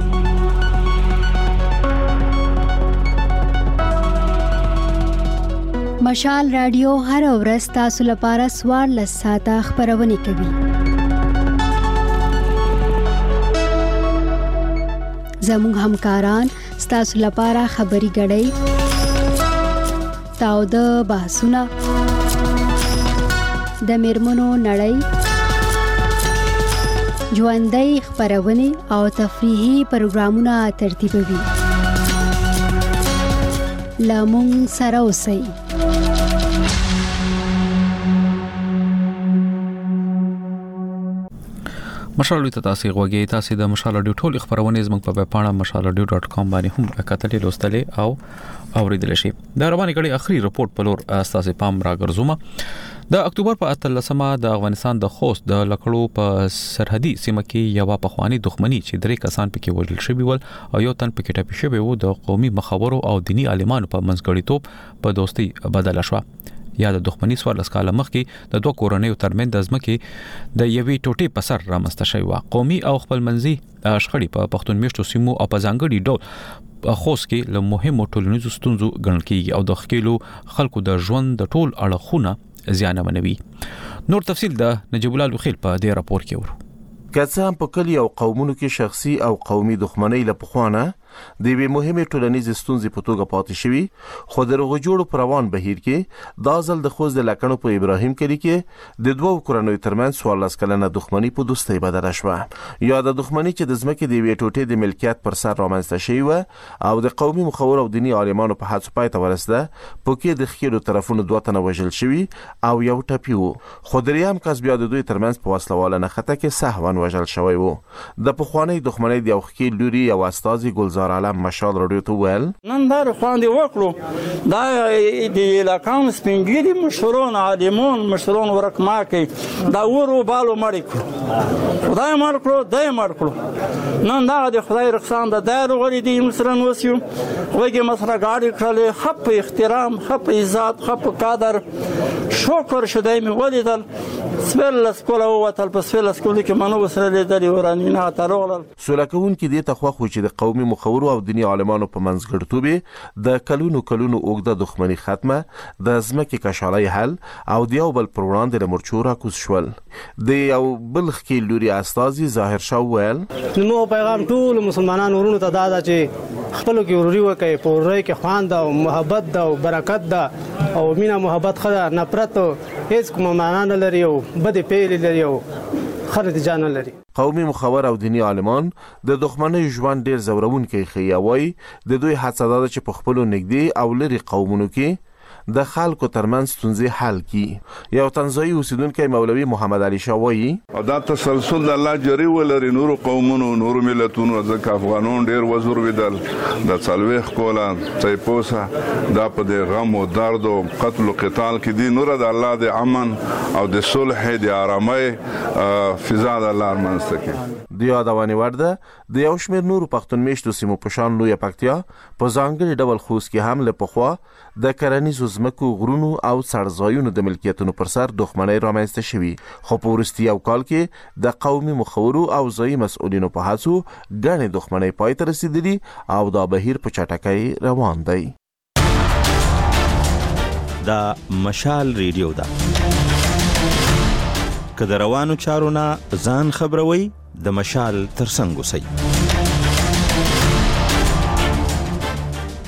مشال رادیو هر ورځ تاسو لپاره سوار لساته خبرونه کوي. زموږ همکاران تاسو لپاره خبري غړي تاو د بحثونه د میرمنو نړۍ ژوندۍ خبرونه او تفریحي پروګرامونه ترتیبوي. لامون سره اوسئ. مشال ته تاسو غوږی تاسو د مشال رادیو ټول خبرونه زموږ په ویب پاڼه مشال رادیو ډاټ کام باندې هم کتلې لوستلې او اوریدل شي. دا روانه کړي اخري رپورت په لور تاسو پام راګرځوم. د اکتوبر په اتلسمه د افغانستان د خوست د لکړو په سرحدي سیمه کې یو پخوانی دښمنی چې درې کسان پکې وژل شوی ول او یو تن پکې ټپي شوی وو د قومي مخاورو او دینی عالمانو په منځګړیتوب په دوستي بدل شو. یا د دښمنی سوار لسکاله مخکې د دوه کورنیو ترمن د ځمکې د یوې ټوټې په سر رامنځته شوی و. قومي او خپلمنځي شخړې په پښتون میشتو سیمو او په ځانګړي ډول خوست کې له مهمو ټولنیزو ستونزو ګڼل کېږي او د خکېلو خلکو د ژوند د ټول اړخونه زیانمنوي. نور تفصیل د نجیب الله لوخیل په دې راپور کې ورو. که څه هم په کلی او قومونو کې شخصي او قومي دښمنۍ له پخوانه د یوې مهمې ټولنیزې ستونزې په توګه پاتې شوي، خو د روغ جوړو په روان بهیر کې دا ځل د خوست د لکڼو په ابراهیم کلي کې د دوو کورنیو ترمنځ څوارلس کلنه دښمني په دوستۍ بدله شوه. یا د دښمني چې د ځمکې د یوې ټوټې د ملکیت پر سر رامنځته شوې وه او د قومي مخور او دیني عالمانو په هڅو پای ته ورسېده، په کې د ښکېلو طرفونو دوه تنه وژل شوي او یو ټپي و، خو دریم کس بیا د دوی ترمنځ په وسلواله نښته کې سهوا وژل شوی و. د پخوانۍ دښمنۍ د یو ښکېل لوري یو استازي ګلزار عالم مشال راډیو ته وویل: نن دا خوندې وکړو، دا د علاقان سپینګیري مشرون عالمون مشرون ورکما کوي، دا ورو بالو مړ کړو، خدای مړ کړو، دی مړ کړو. نن دغه د خدای رخصان د دایرو غړي دي مثلاً وسیو وږي مثلا ګاډي کړلې، ښه په احترام، ښه په عزت، ښه په قدر شکر شدی مې ولیدل. سپېلس کوله ووتل، په سپېلس کولو کې منو سره لیدلې ورانینه ته راغلل. سوله کوونکي دې ته خوښ وو چې د قومي مخورو او دیني عالمانو په منځګړیتوب یې د کلونو کلونو اوږده دښمني ختمه، د ځمکې کشالۍ حل او د یو بل پر وړاندې له مورچو راکوز شول. د یو بل ښکېل لوري استازي ظاهر شاه وویل: زموږ پیغام ټولو مسلمانانو ورونو ته دا ده چې خپلو کې وروري وکړئ، په ورورۍ کې خوند او محبت ده او برکت ده او مینه محبت ښه ده، نفرت هېڅ کومه معنا نه لري او بدې پیلې لري او ښه نتیجه نه لري. قومي مخور او دیني عالمان د دښمنۍ ژوند ډیر زورونکی ښیي او وایي د دوی هڅه ده چې په خپلو نږدې او لرې قومونو کې د خلکو ترمنځ ستونزې حل کړي. یو تنزایي اوسیدونکی مولوي محمد علي شاه وایي: دا تسلسل د الله جری ولري نورو قومونو نورو ملتونو، ځکه افغانون ډیر وزور ویدل د څلوېښت کوله تیپوسه دا په د غم او درد او قتل او قتال کې دي، نور د الله د امن او د صلح د آرامۍ فضا د الله رامنځته کړي. د یادونې وړ ده د یو شمېر نورو پښتون میشتو سیمو په شان لویه پکتیا په ځانګړي ډول خوست کې هم له پخوا د کرنیزو ځمکو، غرونو او څړځایونو د ملکیتونو پر سر دښمنۍ رامنځته شوي، خو په وروستي یو کال کې د قومي مخورو او ځایي مسؤلینو په هڅو ګڼې دښمنۍ پای ته رسېدلي او دا بهیر په چټکۍ روان دی. دا مشال ریډیو ده، که د روانو چارو نه ځان خبروي د مشال ترڅنګ اوسئ.